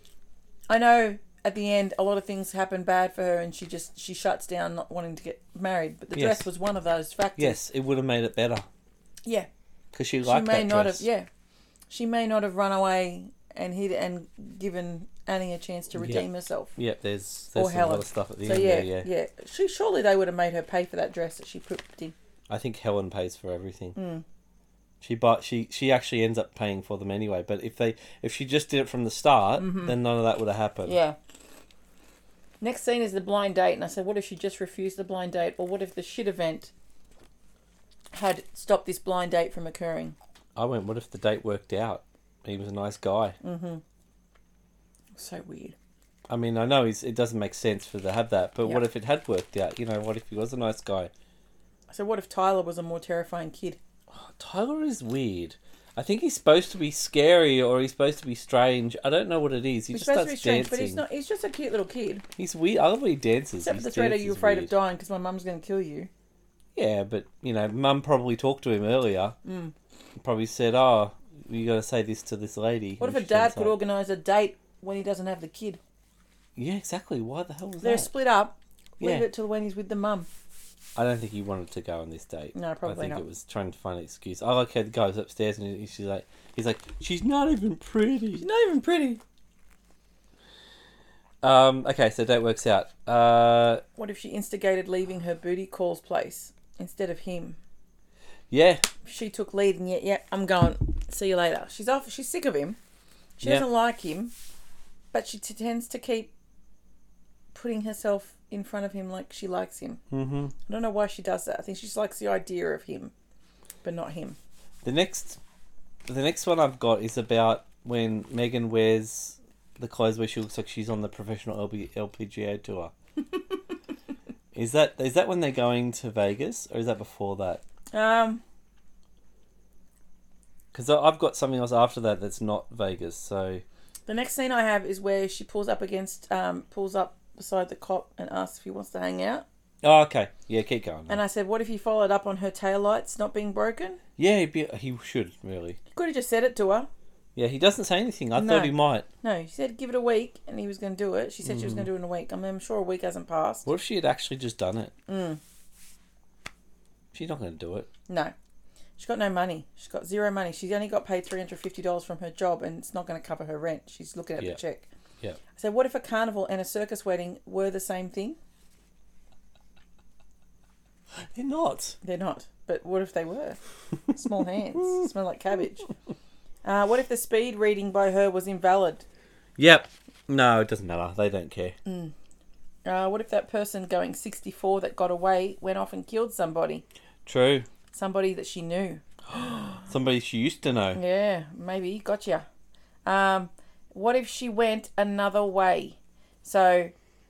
I know at the end a lot of things happen bad for her and she shuts down not wanting to get married, but the dress was one of those factors. Yes, it would have made it better. Yeah. Because she liked that dress. She may not have run away and hid and given Annie a chance to redeem herself. Yep, there's or some Helen. other stuff at the So end yeah. Surely they would have made her pay for that dress that she put in. I think Helen pays for everything. She actually ends up paying for them anyway. But if she just did it from the start, then none of that would have happened. Yeah. Next scene is the blind date, and I said, what if she just refused the blind date, or what if the shit event had stopped this blind date from occurring? I went, what if the date worked out? He was a nice guy. So weird. I mean, I know it doesn't make sense for to have that, but Yep. what if it had worked out? You know, what if he was a nice guy? So what if Tyler was a more terrifying kid? Oh, Tyler is weird. I think he's supposed to be scary or he's supposed to be strange. I don't know what it is. He He's just supposed starts to be strange, dancing. but he's not. He's just a cute little kid. He's weird. I love when he dances. Except for His the threat of dance you is afraid weird. of dying because my mum's going to kill you. Yeah, but, you know, Mum probably talked to him earlier. Probably said, oh, you got to say this to this lady. What if a dad could organise a date when he doesn't have the kid? Yeah, exactly. Why the hell was They're that? split up. Leave Yeah. it till when he's with the mum. I don't think he wanted to go on this date. No, probably I think not. it was trying to find an excuse. I like how the guy's upstairs and he's like, she's not even pretty. She's not even pretty. Okay, so date works out. What if she instigated leaving her booty call's place instead of him? Yeah. She took lead and I'm going. See you later. She's off. She's sick of him. She doesn't like him, but she tends to keep putting herself in front of him like she likes him. I don't know why she does that. I think she just likes the idea of him, but not him. The next one I've got is about when Megan wears the clothes where she looks like she's on the professional LPGA tour. Is that when they're going to Vegas, or is that before that? Because I've got something else after that that's not Vegas. So the next scene I have is where she pulls up beside the cop and asks if he wants to hang out. Oh, okay. Yeah, keep going. And I said, what if he followed up on her taillights not being broken? Yeah, he should, really. He could have just said it to her. Yeah, he doesn't say anything. I thought he might. No, he said give it a week and he was going to do it. She said she was going to do it in a week. I mean, I'm sure a week hasn't passed. What if she had actually just done it? She's not going to do it. No. She's got no money. She's got zero money. She's only got paid $350 from her job and it's not going to cover her rent. She's looking at the check. Yeah. So what if a carnival and a circus wedding were the same thing? They're not. They're not. But what if they were? Small hands. Smell like cabbage. What if the speed reading by her was invalid? Yep. No, it doesn't matter. They don't care. What if that person going 64 that got away went off and killed somebody? True. Somebody that she knew. Somebody she used to know. Yeah, maybe. Gotcha. What if she went another way? So,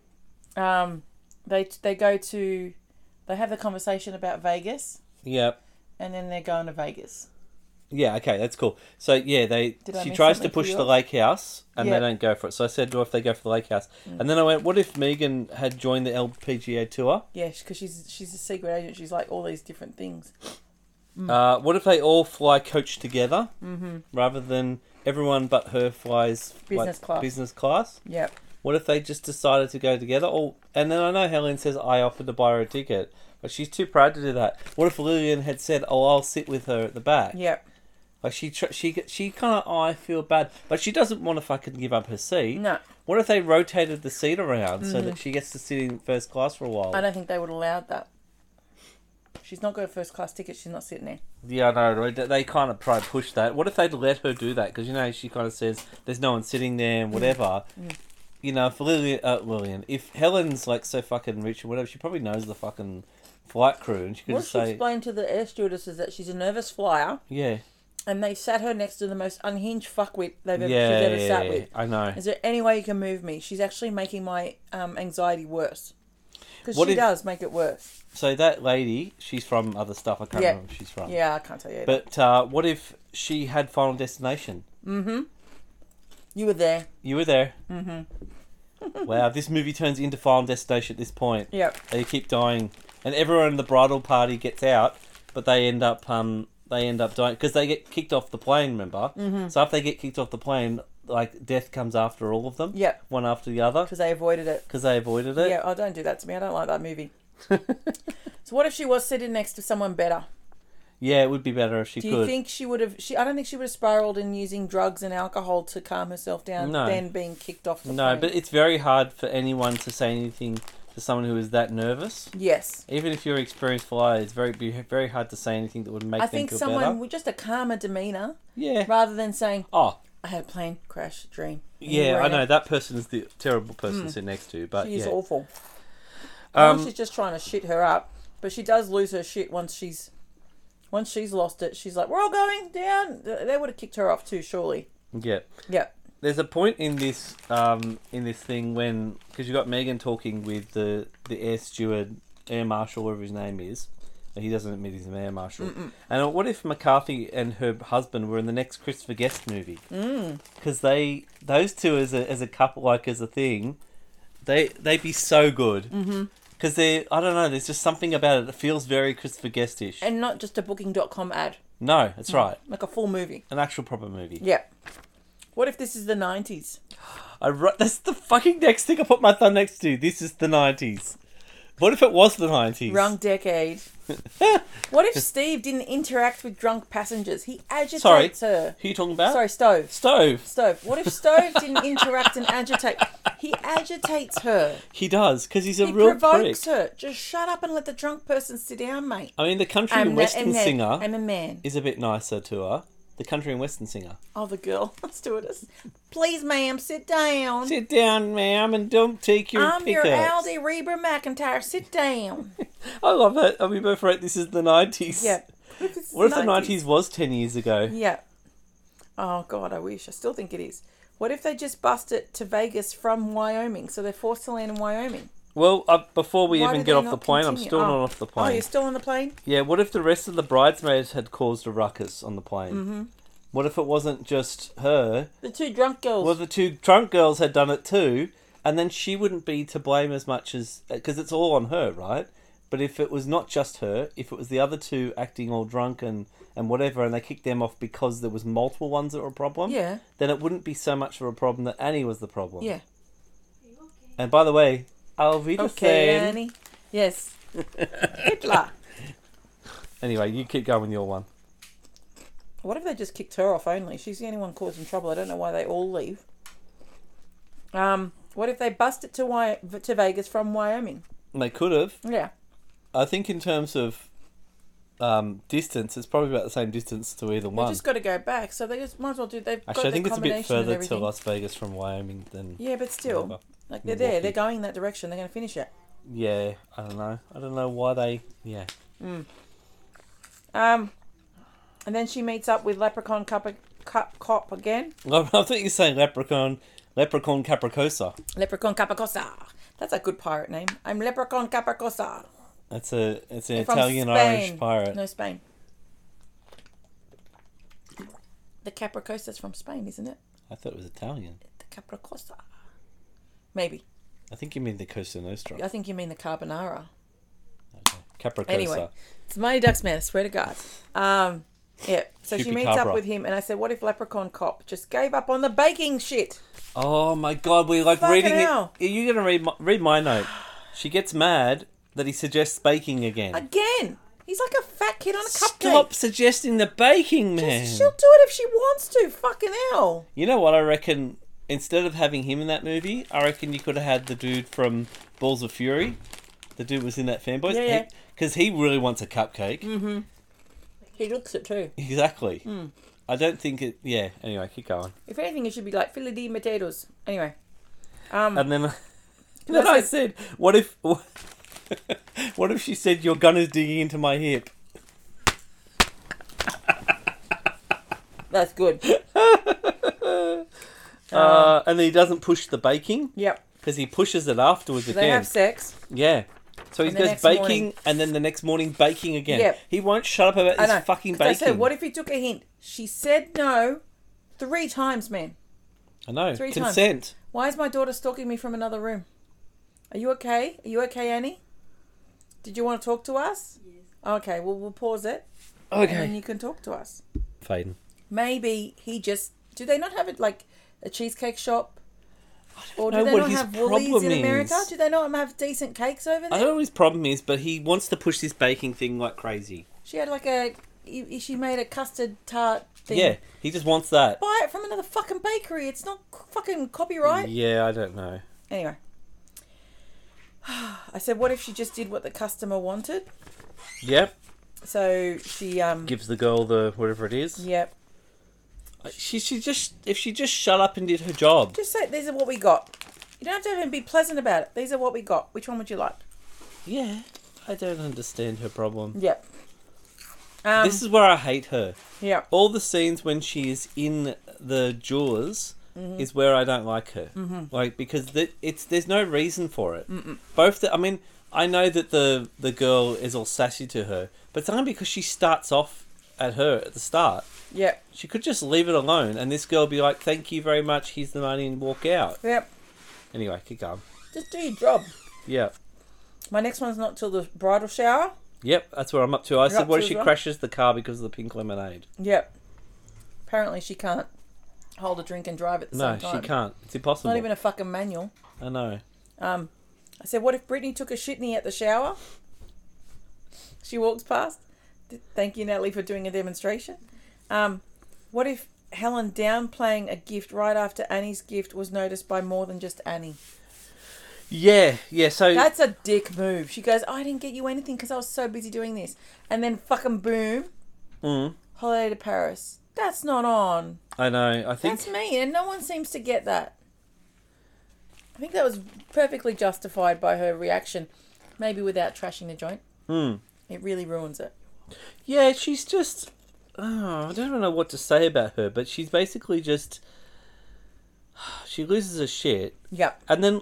they have the conversation about Vegas. Yep. And then they're going to Vegas. Yeah, okay, that's cool. So, yeah, she miss tries to something push for the yours? lake house, and they don't go for it. So I said, what if they go for the lake house? And then I went, what if Megan had joined the LPGA tour? Yeah, because she's a secret agent. She's like all these different things. What if they all fly coach together, rather than everyone but her flies business class? Yep. What if they just decided to go together? And then I know Helen says, I offered to buy her a ticket, but she's too proud to do that. What if Lillian had said, I'll sit with her at the back? Yep. Like she kind of, I feel bad, but she doesn't want to fucking give up her seat. No. What if they rotated the seat around so that she gets to sit in first class for a while? I don't think they would have allowed that. She's not got a first class ticket. She's not sitting there. Yeah, I know. They kind of try to push that. What if they'd let her do that? Because, you know, she kind of says there's no one sitting there and whatever. You know, for Lillian, if Helen's like so fucking rich or whatever, she probably knows the fucking flight crew and she could What just if she say... explained to the air stewardesses that she's a nervous flyer? Yeah. And they sat her next to the most unhinged fuckwit she's ever sat with. I know. Is there any way you can move me? She's actually making my anxiety worse. Because she does make it worse. So that lady, she's from other stuff. I can't remember where she's from. Yeah, I can't tell you. But what if she had Final Destination? You were there. You were there. Wow, this movie turns into Final Destination at this point. Yep. They keep dying, and everyone in the bridal party gets out, but they end up dying because they get kicked off the plane. Remember? So if they get kicked off the plane, like death comes after all of them. Yep. One after the other. Because they avoided it. Yeah. Oh, don't do that to me. I don't like that movie. So what if she was sitting next to someone better? Yeah, it would be better if she could. Do you think she would have... I don't think she would have spiraled in using drugs and alcohol to calm herself down than being kicked off the plane. No, but it's very hard for anyone to say anything to someone who is that nervous. Yes. Even if you're an experienced flyer, it's very hard to say anything that would make them feel better. I think someone with just a calmer demeanour. Yeah. Rather than saying, I had a plane crash dream. Yeah, I know. That person is the terrible person to sit next to. But she's awful. She's just trying to shit her up. But she does lose her shit once she's lost it. She's like, we're all going down. They would have kicked her off too, surely. Yeah. Yeah. There's a point in this thing when... Because you got Megan talking with the air steward, air marshal, whatever his name is. He doesn't admit he's an air marshal. And what if McCarthy and her husband were in the next Christopher Guest movie? Because those two as a couple, like as a thing, they'd be so good. Because I don't know, there's just something about it that feels very Christopher Guest-ish. And not just a Booking.com ad. No, that's right. Like a full movie. An actual proper movie. Yeah. What if this is the 90s? That's the fucking next thing I put my thumb next to. This is the 90s. What if it was the 90s? Wrong decade. What if Steve didn't interact with drunk passengers? He agitates her. Who are you talking about? Sorry, Stove. Stove. What if Stove didn't interact and agitate? He agitates her. He does, because he's a real prick. He provokes her. Just shut up and let the drunk person sit down, mate. I mean, the country and western singer I'm a man. Is a bit nicer to her. The country and western singer. Oh, the girl. Stewardess. Please, ma'am, sit down. Sit down, ma'am, and don't take your I'm pickups. your Aldi Reba McIntyre. Sit down. I love it. Are we both right? This is the 90s. Yeah. What if the 90s was 10 years ago? Yeah. Oh, God, I wish. I still think it is. What if they just bust it to Vegas from Wyoming? So they're forced to land in Wyoming. Well, before we even get off the plane, I'm still not off the plane. Oh, you're still on the plane? Yeah, what if the rest of the bridesmaids had caused a ruckus on the plane? What if it wasn't just her? The two drunk girls. Well, the two drunk girls had done it too, and then she wouldn't be to blame as much as... Because it's all on her, right? But if it was not just her, if it was the other two acting all drunk and whatever, and they kicked them off because there was multiple ones that were a problem, then it wouldn't be so much of a problem that Annie was the problem. Yeah. And by the way... Okay, Annie. Yes. Hitler. Anyway, you keep going with your one. What if they just kicked her off only? She's the only one causing trouble. I don't know why they all leave. What if they bust it to Vegas from Wyoming? They could have. Yeah. I think in terms of distance, it's probably about the same distance to either one. They just got to go back, so they just might as well do. They've actually, got I think it's a bit further to Las Vegas from Wyoming than. Yeah, but still. Whatever. Like, they're there. They're going in that direction. They're going to finish it. Yeah, I don't know. I don't know why they... Yeah. And then she meets up with Leprechaun Cop again. I thought you were saying Leprechaun Capricosa. Leprechaun Capricosa. That's a good pirate name. I'm Leprechaun Capricosa. It's an Italian-Irish pirate. No, Spain. The Capricosa's from Spain, isn't it? I thought it was Italian. The Capricosa. Maybe. I think you mean the Cosa Nostra. I think you mean the carbonara. Okay. Capricosa. Anyway, it's Mighty Ducks, man. I swear to God. Yeah. So she meets up with him, and I said, "What if Leprechaun Cop just gave up on the baking shit?" Oh my God, we like Fucking reading hell. it. You're gonna read my note. She gets mad that he suggests baking again. Again. He's like a fat kid on a cupcake. Stop suggesting the baking, man. She'll do it if she wants to. Fucking hell. You know what I reckon? Instead of having him in that movie, I reckon you could have had the dude from Balls of Fury. The dude was in that Fanboys. Yeah. Because he really wants a cupcake. Mm-hmm. He looks it too. Exactly. I don't think it... Yeah, anyway, keep going. If anything, it should be like Philly potatoes. Anyway. And then I said, what if... What if she said, your gun is digging into my hip? That's good. And then he doesn't push the baking. Yep. Because he pushes it afterwards again. They have sex. Yeah. So he goes baking and then the next morning baking again. Yep. He won't shut up about this fucking baking. I said, what if he took a hint? She said no 3 times, man. I know. 3 Consent. Times. Why is my daughter stalking me from another room? Are you okay? Are you okay, Annie? Did you want to talk to us? Yes. Okay, well, we'll pause it. Okay. And then you can talk to us. Faden. Maybe he just... Do they not have it like a cheesecake shop? Or do know they what not his have Woolies problem in America? is. Do they not have decent cakes over there? I don't know what his problem is, but he wants to push this baking thing like crazy. She had like a she made a custard tart thing. Yeah, he just wants that. Buy it from another fucking bakery. It's not fucking copyright. Yeah, I don't know. Anyway. I said, what if she just did what the customer wanted? Yep. So she gives the girl the whatever it is. Yep. She just shut up and did her job. Just say, these are what we got. You don't have to even be pleasant about it. These are what we got. Which one would you like? Yeah, I don't understand her problem. Yep. This is where I hate her. Yeah. All the scenes when she is in the jewelers is where I don't like her. Like, because there's no reason for it. I know that the girl is all sassy to her, but it's only because she starts off at her at the start. Yep. She could just leave it alone, and this girl would be like, "Thank you very much. Here's the money," and walk out. Yep. Anyway, keep going. Just do your job. Yeah. My next one's not till the bridal shower. Yep, that's where I'm up to. I said, what if she crashes the car because of the pink lemonade? Yep. Apparently she can't hold a drink and drive at the same time. No, she can't. It's impossible. Not even a fucking manual. I know. I said, what if Brittany took a shitney at the shower? She walks past. Thank you, Natalie, for doing a demonstration. What if Helen downplaying a gift right after Annie's gift was noticed by more than just Annie? Yeah, so... That's a dick move. She goes, I didn't get you anything because I was so busy doing this. And then fucking boom. Holiday to Paris. That's not on. I know, I think... That's mean, and no one seems to get that. I think that was perfectly justified by her reaction. Maybe without trashing the joint. It really ruins it. Yeah, she's just... I don't know what to say about her, but she's basically just... She loses her shit. Yeah. And then...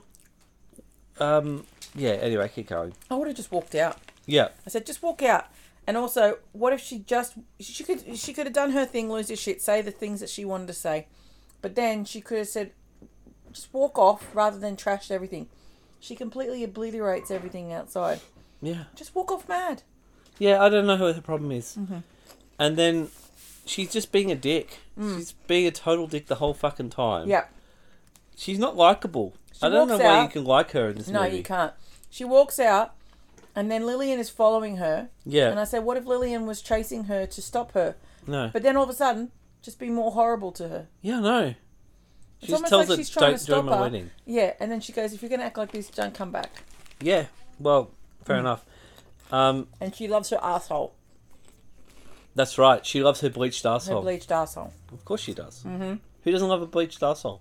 anyway, keep going. I would have just walked out. Yeah. I said, just walk out. And also, what if she could have done her thing, lose her shit, say the things that she wanted to say. But then she could have said, just walk off rather than trash everything. She completely obliterates everything outside. Yeah. Just walk off mad. Yeah, I don't know what her problem is. And then she's just being a dick. She's being a total dick the whole fucking time. Yeah. She's not likable. I don't know why you can like her in this movie. No, you can't. She walks out, and then Lillian is following her. Yeah. And I said, what if Lillian was chasing her to stop her? No. But then all of a sudden, just be more horrible to her. Yeah, no. She just tells her, don't join my wedding. Yeah, and then she goes, if you're going to act like this, don't come back. Yeah, well, fair enough. And she loves her asshole. That's right. She loves her bleached asshole. Her bleached asshole. Of course she does. Who doesn't love a bleached asshole?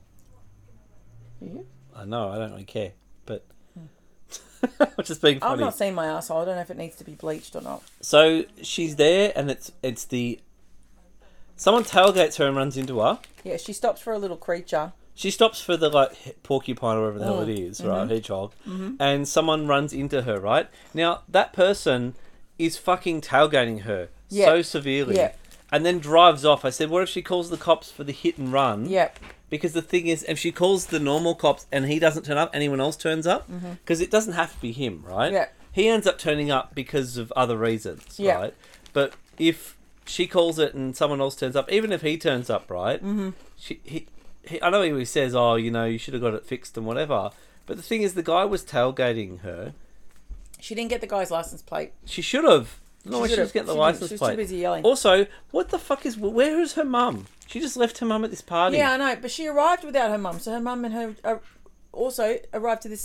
You? I know, I don't really care. But I'm just being funny. I've not seen my asshole. I don't know if it needs to be bleached or not. So she's there, and it's the... Someone tailgates her and runs into her. Yeah, she stops for a little creature. She stops for the porcupine or whatever the hell it is, right? Hedgehog. And someone runs into her, right? Now, that person is fucking tailgating her so severely. Yeah. And then drives off. I said, what if she calls the cops for the hit and run? Yep. Because the thing is, if she calls the normal cops and he doesn't turn up, anyone else turns up? Because it doesn't have to be him, right? Yeah. He ends up turning up because of other reasons, right? But if she calls it and someone else turns up, even if he turns up, right? He, I know he says, oh, you should have got it fixed and whatever. But the thing is, the guy was tailgating her. She didn't get the guy's license plate. She should have. No, she was getting the license plate. She was too busy yelling. Also, what the fuck where is her mum? She just left her mum at this party. Yeah, I know, but she arrived without her mum. So her mum and her also arrived to this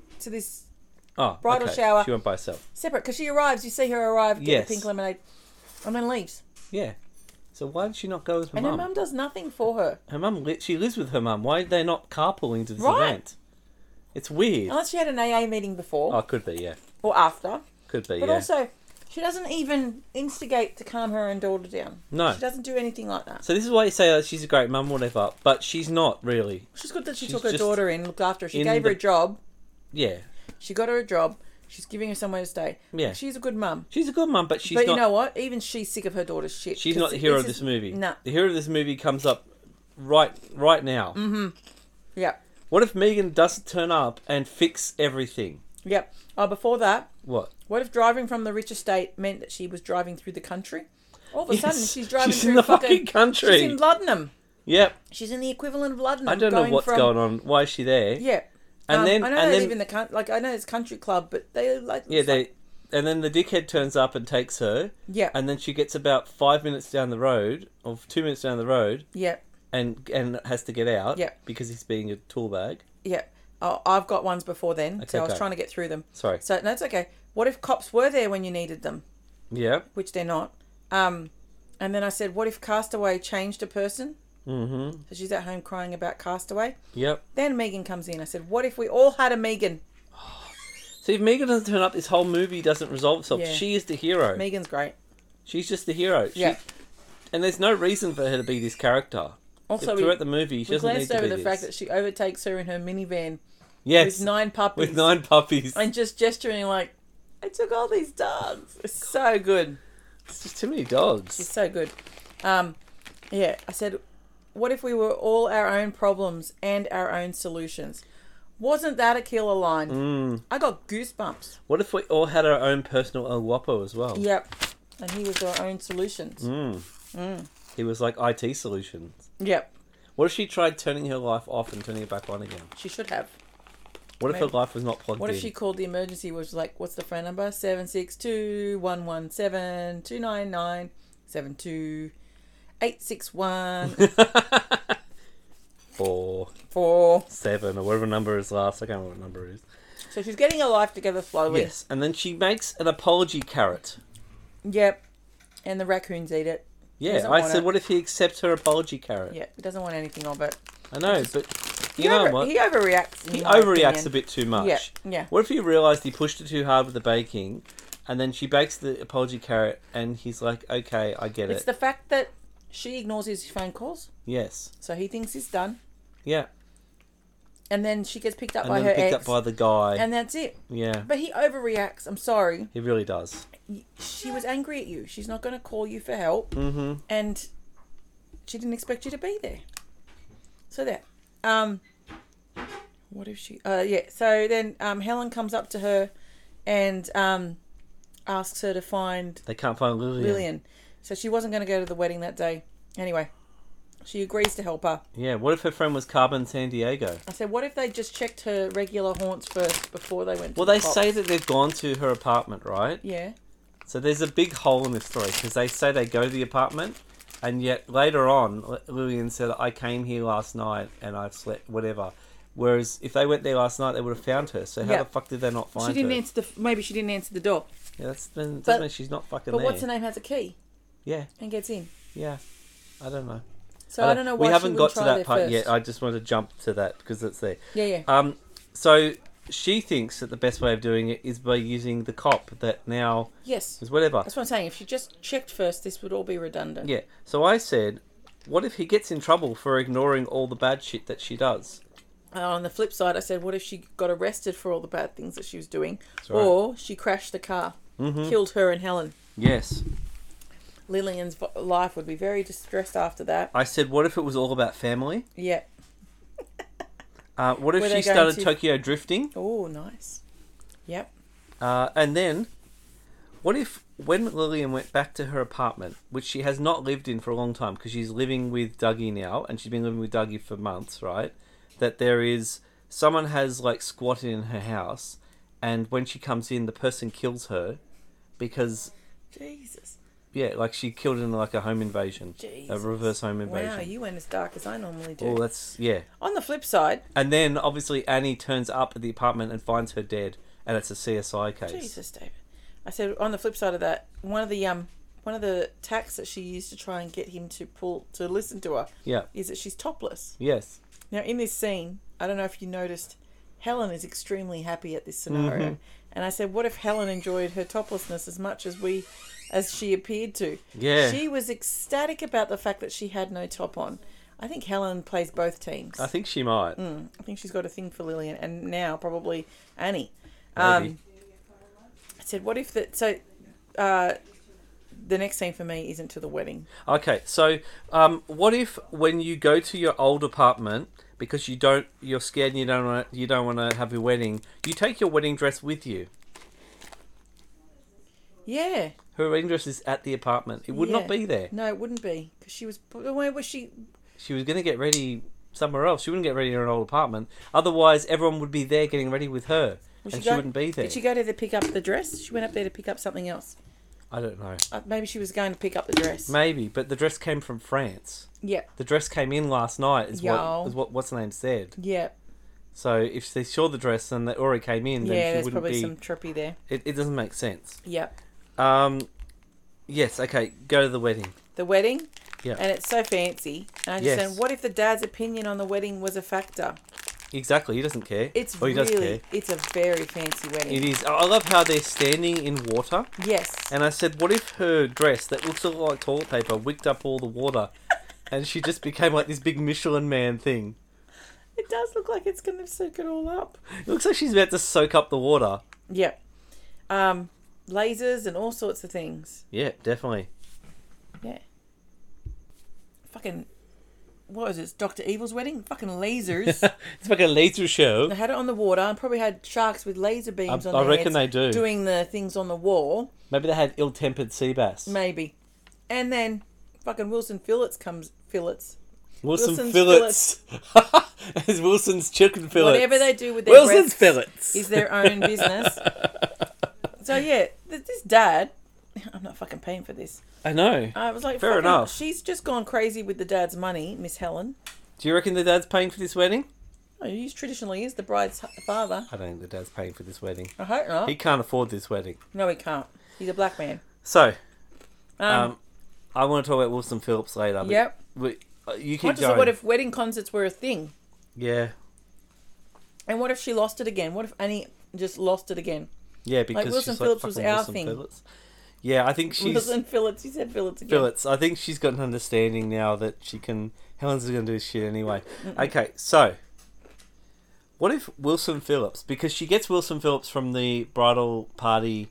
bridal shower. She went by herself. Separate, because she arrives, you see her arrive, get the pink lemonade, and then leaves. Yeah. So why did she not go with her mum? And her mum does nothing for her. Her mum, she lives with her mum. Why are they not carpooling to this event? It's weird. Unless she had an AA meeting before. Oh, could be, yeah. Or after. Could be, but also, she doesn't even instigate to calm her own daughter down. No. She doesn't do anything like that. So this is why you say she's a great mum, whatever, but she's not really. She's good that she took her daughter in, looked after her. She gave her a job. Yeah. She got her a job. She's giving her somewhere to stay. Yeah. She's a good mum. She's a good mum, but she's not... But you know what? Even she's sick of her daughter's shit. She's not the hero of this movie. No. The hero of this movie comes up right now. Yeah. What if Megan doesn't turn up and fix everything? Yep. Oh, before that... What? What if driving from the rich estate meant that she was driving through the country? All of a sudden, she's driving through in the fucking country. She's in Luddenham. Yep. She's in the equivalent of Luddenham. I don't know what's going on. Why is she there? Yeah. And then, I know they live in the country. Like I know it's country club, but they like. Yeah, And then the dickhead turns up and takes her. Yeah. And then she gets about 5 minutes down the road, or 2 minutes down the road. Yeah. And has to get out. Yeah. Because he's being a tool bag. Yeah. Oh, I've got ones before then, so I was trying to get through them. Sorry. So, no, it's okay. What if cops were there when you needed them? Yeah. Which they're not. And then I said, what if Castaway changed a person? Mm-hmm. So she's at home crying about Castaway. Yep. Then Megan comes in. I said, what if we all had a Megan? See, if Megan doesn't turn up, this whole movie doesn't resolve itself. Yeah. She is the hero. Megan's great. She's just the hero. Yeah. And there's no reason for her to be this character. Also, throughout the movie, she doesn't need to be this. We glanced over the fact that she overtakes her in her minivan. Yes. With 9 puppies. With 9 puppies. And just gesturing like, I took all these dogs. It's so good. It's just too many dogs. It's so good. Yeah, I said, what if we were all our own problems and our own solutions? Wasn't that a killer line? I got goosebumps. What if we all had our own personal El Guapo as well? Yep. And he was our own solutions. He was like IT solutions. Yep. What if she tried turning her life off and turning it back on again? She should have. What if her life was not plugged in? What if she called the emergency, was like, what's the phone number? 762-117-299-72-861. 4 7 or whatever number is last. I can't remember what number it is. So she's getting her life together slowly. Yes, and then she makes an apology carrot. Yep. And the raccoons eat it. Yeah, I said, what if he accepts her apology carrot? Yeah, he doesn't want anything of it. I know, but you know what? He overreacts. He overreacts a bit too much. Yeah, yeah. What if he realised he pushed it too hard with the baking, and then she bakes the apology carrot, and he's like, okay, I get it. It's the fact that she ignores his phone calls. Yes. So he thinks he's done. Yeah. And then she gets picked up and by then her picked ex. up by the guy. And that's it. Yeah. But he overreacts. I'm sorry. He really does. She was angry at you. She's not going to call you for help. Mm-hmm. And she didn't expect you to be there. So there. What if she... yeah. So then Helen comes up to her and asks her to find... They can't find Lillian. So she wasn't going to go to the wedding that day. Anyway, she agrees to help her. Yeah. What if her friend was Carmen Sandiego? I said, what if they just checked her regular haunts first before they went to Well, the they cops? say that they've gone to her apartment, right? Yeah. So there's a big hole in this story because they say they go to the apartment, and yet later on, Lillian said, I came here last night and I've slept, whatever. Whereas if they went there last night, they would have found her. So how the fuck did they not find her? She didn't answer maybe she didn't answer the door. Yeah, doesn't mean she's not fucking there. But what's her name has a key? Yeah. And gets in. Yeah. I don't know. So I don't know why we haven't got to that part first. yet. I just wanted to jump to that because it's there. Yeah, yeah. So she thinks that the best way of doing it is by using the cop that now... Yes. Is whatever. That's what I'm saying. If she just checked first, this would all be redundant. Yeah. So I said, what if he gets in trouble for ignoring all the bad shit that she does? On the flip side, I said, what if she got arrested for all the bad things that she was doing? Right. Or she crashed the car, killed her and Helen. Yes. Lillian's life would be very distressed after that. I said, what if it was all about family? Yeah. What if she started Tokyo drifting? Oh, nice. Yep. And then, what if when Lillian went back to her apartment, which she has not lived in for a long time because she's living with Dougie now, and she's been living with Dougie for months, right? That there is someone has like squatted in her house, and when she comes in, the person kills her because Jesus. Yeah, like she killed in like a home invasion, Jesus. a reverse home invasion. Wow, you went as dark as I normally do. Oh, that's yeah. On the flip side, and then obviously Annie turns up at the apartment and finds her dead, and it's a CSI case. Jesus, David. I said on the flip side of that, one of the tacks that she used to try and get him to listen to her, is that she's topless. Yes. Now in this scene, I don't know if you noticed, Helen is extremely happy at this scenario, and I said, what if Helen enjoyed her toplessness as much as she appeared to? Yeah. She was ecstatic about the fact that she had no top on. I think Helen plays both teams. I think she might. I think she's got a thing for Lillian, and now probably Annie. Maybe. I said, what if that... So, the next scene for me isn't to the wedding. Okay, so what if when you go to your old apartment, because you're scared and you don't want to have your wedding, you take your wedding dress with you? Yeah. Her wedding dress is at the apartment. It would not be there. No, it wouldn't be. Because she was... Where was she? She was going to get ready somewhere else. She wouldn't get ready in her old apartment. Otherwise, everyone would be there getting ready with her. and she wouldn't be there. Did she go there to pick up the dress? She went up there to pick up something else. I don't know. Maybe she was going to pick up the dress. Maybe, but the dress came from France. Yeah. The dress came in last night, is what what's the name said. Yeah. So if they saw the dress and it already came in, then she wouldn't be... there's probably some trippy there. It doesn't make sense. Yeah. Yes, okay, go to the wedding. The wedding? Yeah. And it's so fancy. And I just said, what if the dad's opinion on the wedding was a factor? Exactly, he doesn't care. It's a very fancy wedding. It is. I love how they're standing in water. Yes. And I said, what if her dress, that looks a lot like toilet paper, wicked up all the water and she just became like this big Michelin Man thing? It does look like it's going to soak it all up. It looks like she's about to soak up the water. Yeah. Lasers and all sorts of things. Yeah, definitely. Yeah. Fucking... What was it? It's Dr. Evil's wedding? Fucking lasers. It's like a laser show. They had it on the water and probably had sharks with laser beams on their I reckon they do. Doing the things on the wall. Maybe they had ill-tempered sea bass. Maybe. And then fucking Wilson Fillets comes... Wilson's Fillets. It's Wilson's chicken fillets. Whatever they do with their Wilson's Fillets is their own business. So yeah, this dad... I'm not fucking paying for this. I know. I was like, fair enough. She's just gone crazy with the dad's money, Miss Helen. Do you reckon the dad's paying for this wedding? Oh, he traditionally is the bride's father. I don't think the dad's paying for this wedding. I hope not. He can't afford this wedding. No, he can't. He's a black man. So, I want to talk about Wilson Phillips later. Yep. You keep going. What if wedding concerts were a thing? Yeah. And what if she lost it again? What if Annie just lost it again? Yeah, because like Wilson Phillips was our thing. Phillips. Yeah, I think she's... Wilson Phillips. You said Phillips again. Phillips. I think she's got an understanding now that she can... Helen's going to do this shit anyway. Okay, so... What if Wilson Phillips... Because she gets Wilson Phillips from the bridal party...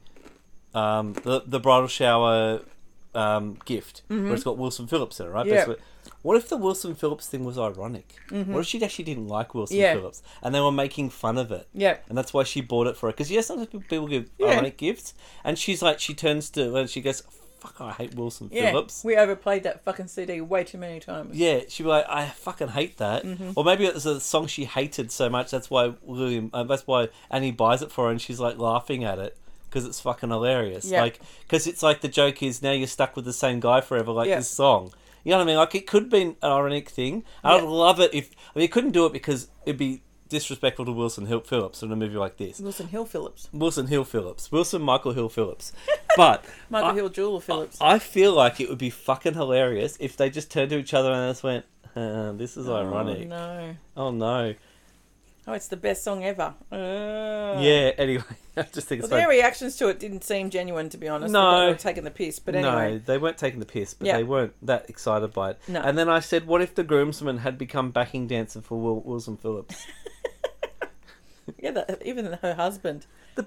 the bridal shower gift. Where it's got Wilson Phillips in it, right? Yeah. What if the Wilson Phillips thing was ironic? What if she actually didn't like Wilson Phillips and they were making fun of it? Yeah. And that's why she bought it for her. Because sometimes people give ironic gifts. And she's like, she turns to, and she goes, fuck, I hate Wilson Phillips. We overplayed that fucking CD way too many times. Yeah, she'd be like, I fucking hate that. Or maybe it was a song she hated so much, that's why Annie buys it for her and she's like laughing at it. Because it's fucking hilarious. Yeah. Like, because it's like the joke is now you're stuck with the same guy forever, like this song. You know what I mean? Like, it could be an ironic thing. I'd love it if... I mean, it couldn't do it because it'd be disrespectful to Wilson Hill Phillips in a movie like this. Wilson Hill Phillips. Wilson Michael Hill Phillips. But... Michael Hill Jewel Phillips. I feel like it would be fucking hilarious if they just turned to each other and just went, this is ironic. Oh, no. Oh, it's the best song ever. Yeah, anyway. I just think it's their reactions to it didn't seem genuine, to be honest. No. They were taking the piss, but anyway. No, they weren't taking the piss, but they weren't that excited by it. No. And then I said, what if the groomsman had become backing dancer for Wilson Phillips? Yeah, even her husband.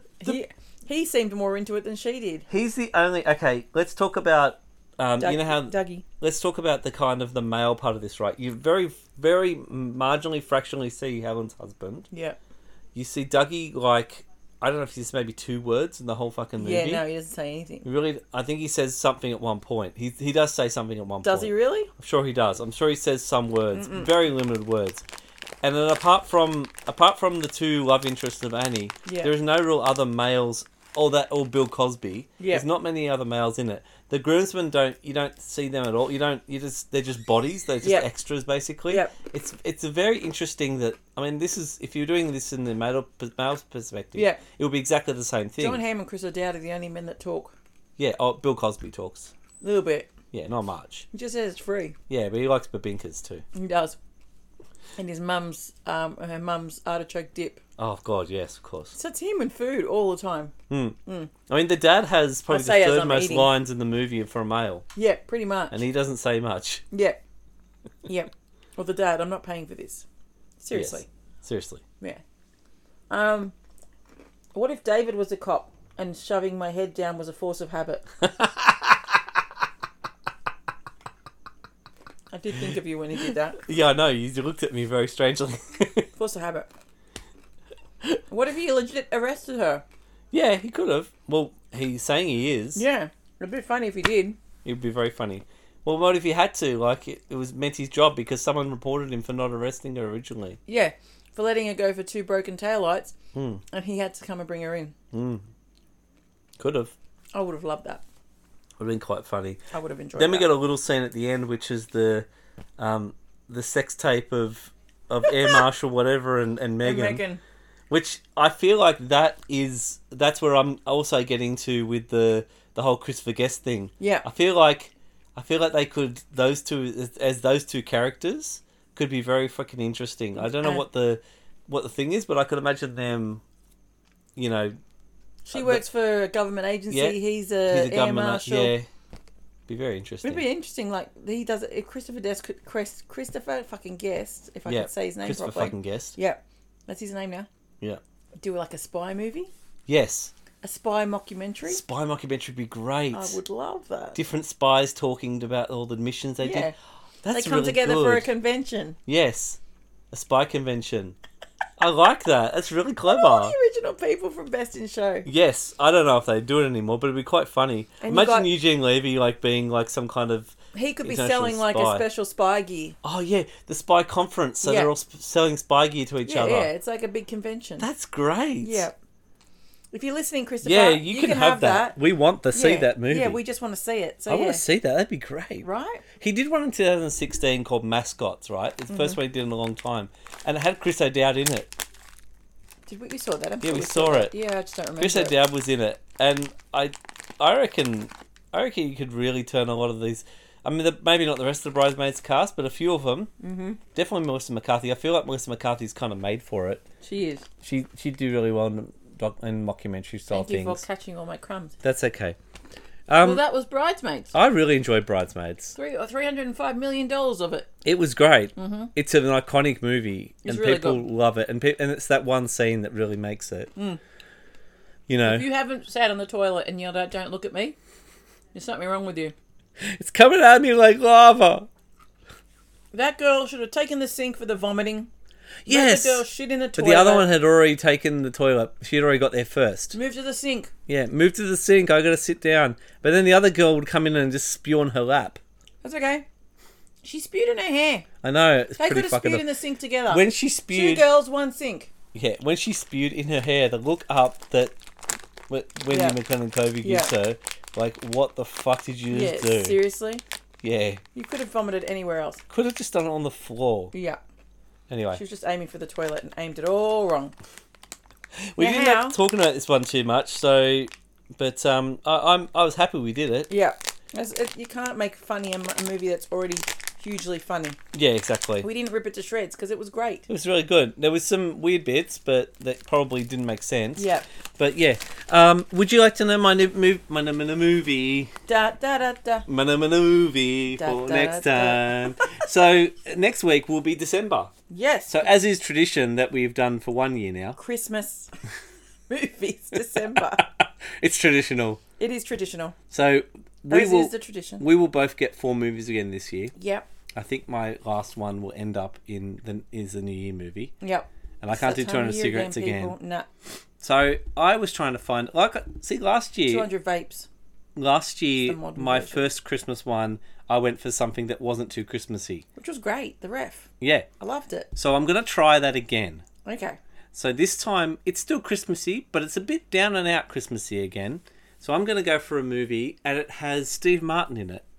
He seemed more into it than she did. He's the only... Okay, let's talk about... you know how... Dougie. Let's talk about the kind of the male part of this, right? You very, very marginally, fractionally see Helen's husband. Yeah. You see Dougie, like... I don't know if there's maybe 2 words in the whole fucking movie. Yeah, no, he doesn't say anything. Really, I think he says something at one point. He does say something at one point. Does he really? I'm sure he does. I'm sure he says some words. Very limited words. And then apart from the 2 love interests of Annie, there is no real other males... Or Bill Cosby. Yeah. There's not many other males in it. The groomsmen you don't see them at all. They're just bodies. They're just extras basically. Yep. It's a very interesting that, I mean, this is, if you're doing this in the male's perspective, it will be exactly the same thing. John Hamm and Chris O'Dowd are the only men that talk. Yeah, Bill Cosby talks. A little bit. Yeah, not much. He just says it's free. Yeah, but he likes babinkas too. He does. And his mum's, her mum's artichoke dip. Oh, God, yes, of course. So it's him and food all the time. I mean, the dad has probably the 3rd most lines in the movie for a male. Yeah, pretty much. And he doesn't say much. Yeah. Yeah. Well, the dad, I'm not paying for this. Seriously. Yes. Seriously. Yeah. What if David was a cop and shoving my head down was a force of habit? I did think of you when he did that. Yeah, I know. You looked at me very strangely. Force of habit. What if he legit arrested her? Yeah, he could have. Well, he's saying he is. Yeah. It'd be funny if he did. It would be very funny. Well, what if he had to? Like, it was meant his job because someone reported him for not arresting her originally. Yeah. for letting her go for 2 broken taillights, and he had to come and bring her in. Could have. I would have loved that. Would have been quite funny. I would have enjoyed Then that. we get a little scene at the end, which is the sex tape of Air Marshal whatever and Megan. Which I feel like that's where I'm also getting to with the whole Christopher Guest thing. Yeah. I feel like they could, those two characters could be very fucking interesting. I don't know what the thing is, but I could imagine them, you know. She works for a government agency. Yeah, he's a air marshal. Yeah. Be very interesting. It'd be interesting. Like he does it. Christopher fucking Guest. If I could say his name Christopher properly. fucking Guest. Yeah, that's his name now. Yeah. Do like a spy movie. Yes. A spy mockumentary. Spy mockumentary would be great. I would love that. Different spies talking about all the missions they did. That's they come really together good. for a convention. Yes, a spy convention. I like that. That's really clever. All the original people from Best in Show. Yes, I don't know if they do it anymore, but it'd be quite funny. And imagine Eugene Levy being like some kind of. He could be selling like a special spy gear. Oh yeah, the spy conference. So they're all selling spy gear to each other. Yeah, it's like a big convention. That's great. Yeah. If you're listening, Christopher, you can have that. We want to see that movie. Yeah, we just want to see it. So I want to see that. That'd be great. Right? He did one in 2016 called Mascots, right? It's the first one he did in a long time. And it had Chris O'Dowd in it. Did we saw that? We saw it. Yeah, I just don't remember. Chris O'Dowd was in it. And I reckon you could really turn a lot of these... I mean, maybe not the rest of the Bridesmaids cast, but a few of them. Mm-hmm. Definitely Melissa McCarthy. I feel like Melissa McCarthy's kind of made for it. She is. She'd do really well in mockumentary style things. Thank you for catching all my crumbs. That's okay. Well, that was Bridesmaids. I really enjoyed Bridesmaids. $305 million of it. It was great. Mm-hmm. It's an iconic movie, and really people good. love it. And it's that one scene that really makes it. Mm. You know, if you haven't sat on the toilet and yelled out, "Don't look at me," there's something wrong with you. It's coming at me like lava. That girl should have taken the sink for the vomiting. Yes. Let the girl shit in the toilet. But the other one had already taken the toilet. She had already got there first. Move to the sink. Yeah, move to the sink. I got to sit down. But then the other girl would come in and just spew on her lap. That's okay. She spewed in her hair. I know. It's they pretty could have spewed in the sink together. When she spewed... 2 girls, 1 sink. Yeah, when she spewed in her hair, the look up that Wendy McLennan-Covey gives her, like, what the fuck did you just do? Seriously? Yeah. You could have vomited anywhere else. Could have just done it on the floor. Yeah. Anyway. She was just aiming for the toilet and aimed it all wrong. We didn't end up talking about this one too much, so... But I was happy we did it. Yeah. You can't make funny a movie that's already hugely funny. Yeah, exactly. We didn't rip it to shreds because it was great. It was really good. There was some weird bits, but that probably didn't make sense. Yeah. But yeah. Would you like to know my movie? Da da da da. My movie for next time. So next week will be December. Yes. So as is tradition that we've done for 1 year now. Christmas movies, December. It's traditional. It is traditional. So is the tradition. We will both get 4 movies again this year. Yep. I think my last one will end up is the New Year movie. Yep. And I can't do 200 cigarettes again. Nah. So I was trying to find last year 200 vapes. Last year, my first Christmas one, I went for something that wasn't too Christmassy. Which was great, The Ref. Yeah. I loved it. So I'm going to try that again. Okay. So this time, it's still Christmassy, but it's a bit down and out Christmassy again. So I'm going to go for a movie, and it has Steve Martin in it.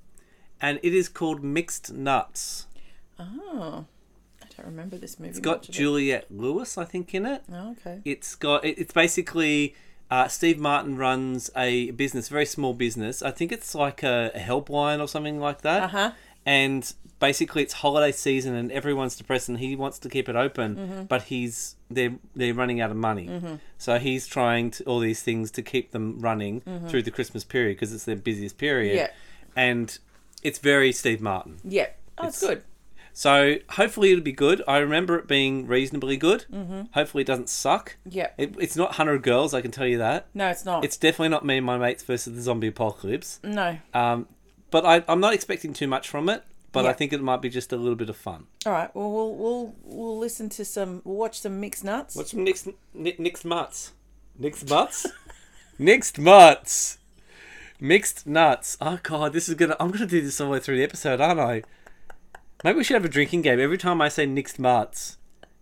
And it is called Mixed Nuts. Oh. I don't remember this movie. It's got Juliette Lewis, I think, in it. Oh, okay. It's basically... Steve Martin runs a business, very small business. I think it's like a helpline or something like that. Uh-huh. And basically it's holiday season and everyone's depressed and he wants to keep it open, but they're running out of money. So he's trying all these things to keep them running through the Christmas period because it's their busiest period. Yeah. And it's very Steve Martin. Yeah. Oh, it's good. So hopefully it'll be good. I remember it being reasonably good. Hopefully it doesn't suck. Yeah. It's not 100 Girls, I can tell you that. No, it's not. It's definitely not Me and My Mates versus the Zombie Apocalypse. No. But I'm not expecting too much from it. But I think it might be just a little bit of fun. All right. Well, we'll listen to we'll watch some Mixed Nuts. Watch some Mixed Mutts. Mixed Mutts? Mixed Mutts. Mixed Nuts. Oh God, I'm gonna do this all the way through the episode, aren't I? Maybe we should have a drinking game. Every time I say Mixed Mutts,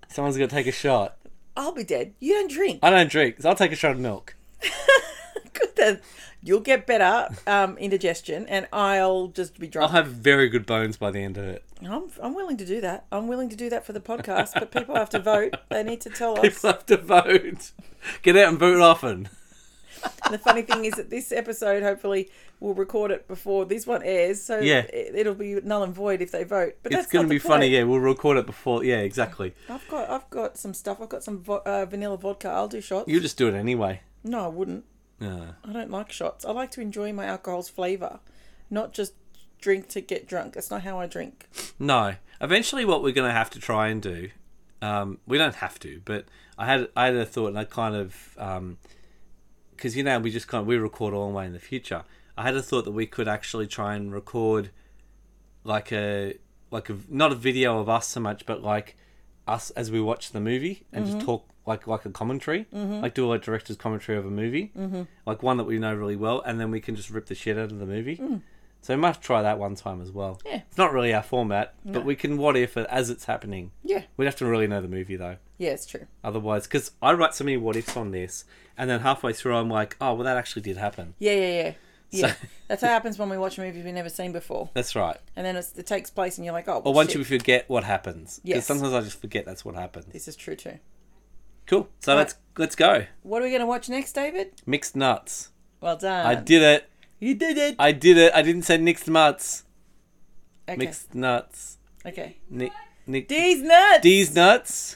Someone's got to take a shot. I'll be dead. You don't drink. I don't drink, so I'll take a shot of milk. Good then. You'll get better indigestion, and I'll just be drunk. I'll have very good bones by the end of it. I'm willing to do that. I'm willing to do that for the podcast, but people have to vote. They need to tell us. People have to vote. Get out and vote often. And the funny thing is that this episode, hopefully, we'll record it before this one airs, so it'll be null and void if they vote. But it's going to be funny. Yeah, we'll record it before. Yeah, exactly. I've got some stuff. I've got some vanilla vodka. I'll do shots. You just do it anyway. No, I wouldn't. No. I don't like shots. I like to enjoy my alcohol's flavour, not just drink to get drunk. That's not how I drink. No. Eventually, what we're going to have to try and do, we don't have to, but I had a thought, and I kind of, because we record all the way in the future. I had a thought that we could actually try and record, like a not a video of us so much, but like us as we watch the movie and just talk. Like a commentary, like do a director's commentary of a movie, like one that we know really well, and then we can just rip the shit out of the movie. So we might try that one time as well. Yeah. It's not really our format, but we can what if it as it's happening. Yeah. We'd have to really know the movie though. Yeah, it's true. Otherwise, because I write so many what ifs on this, and then halfway through I'm like, oh, well that actually did happen. Yeah. So, that's what happens when we watch a movie we've never seen before. That's right. And then it takes place and you're like, oh, well, or once you forget what happens. Because yes. sometimes I just forget that's what happened. This is true too. Cool. So let's go. What are we going to watch next, David? Mixed Nuts. Well done. I did it. You did it. I did it. I didn't say Mixed Nuts. Okay. Mixed Nuts. Okay. D's Nuts. D's Nuts.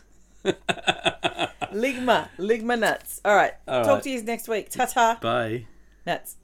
Ligma Nuts. All right. Talk to you next week. Ta-ta. Bye. Nuts.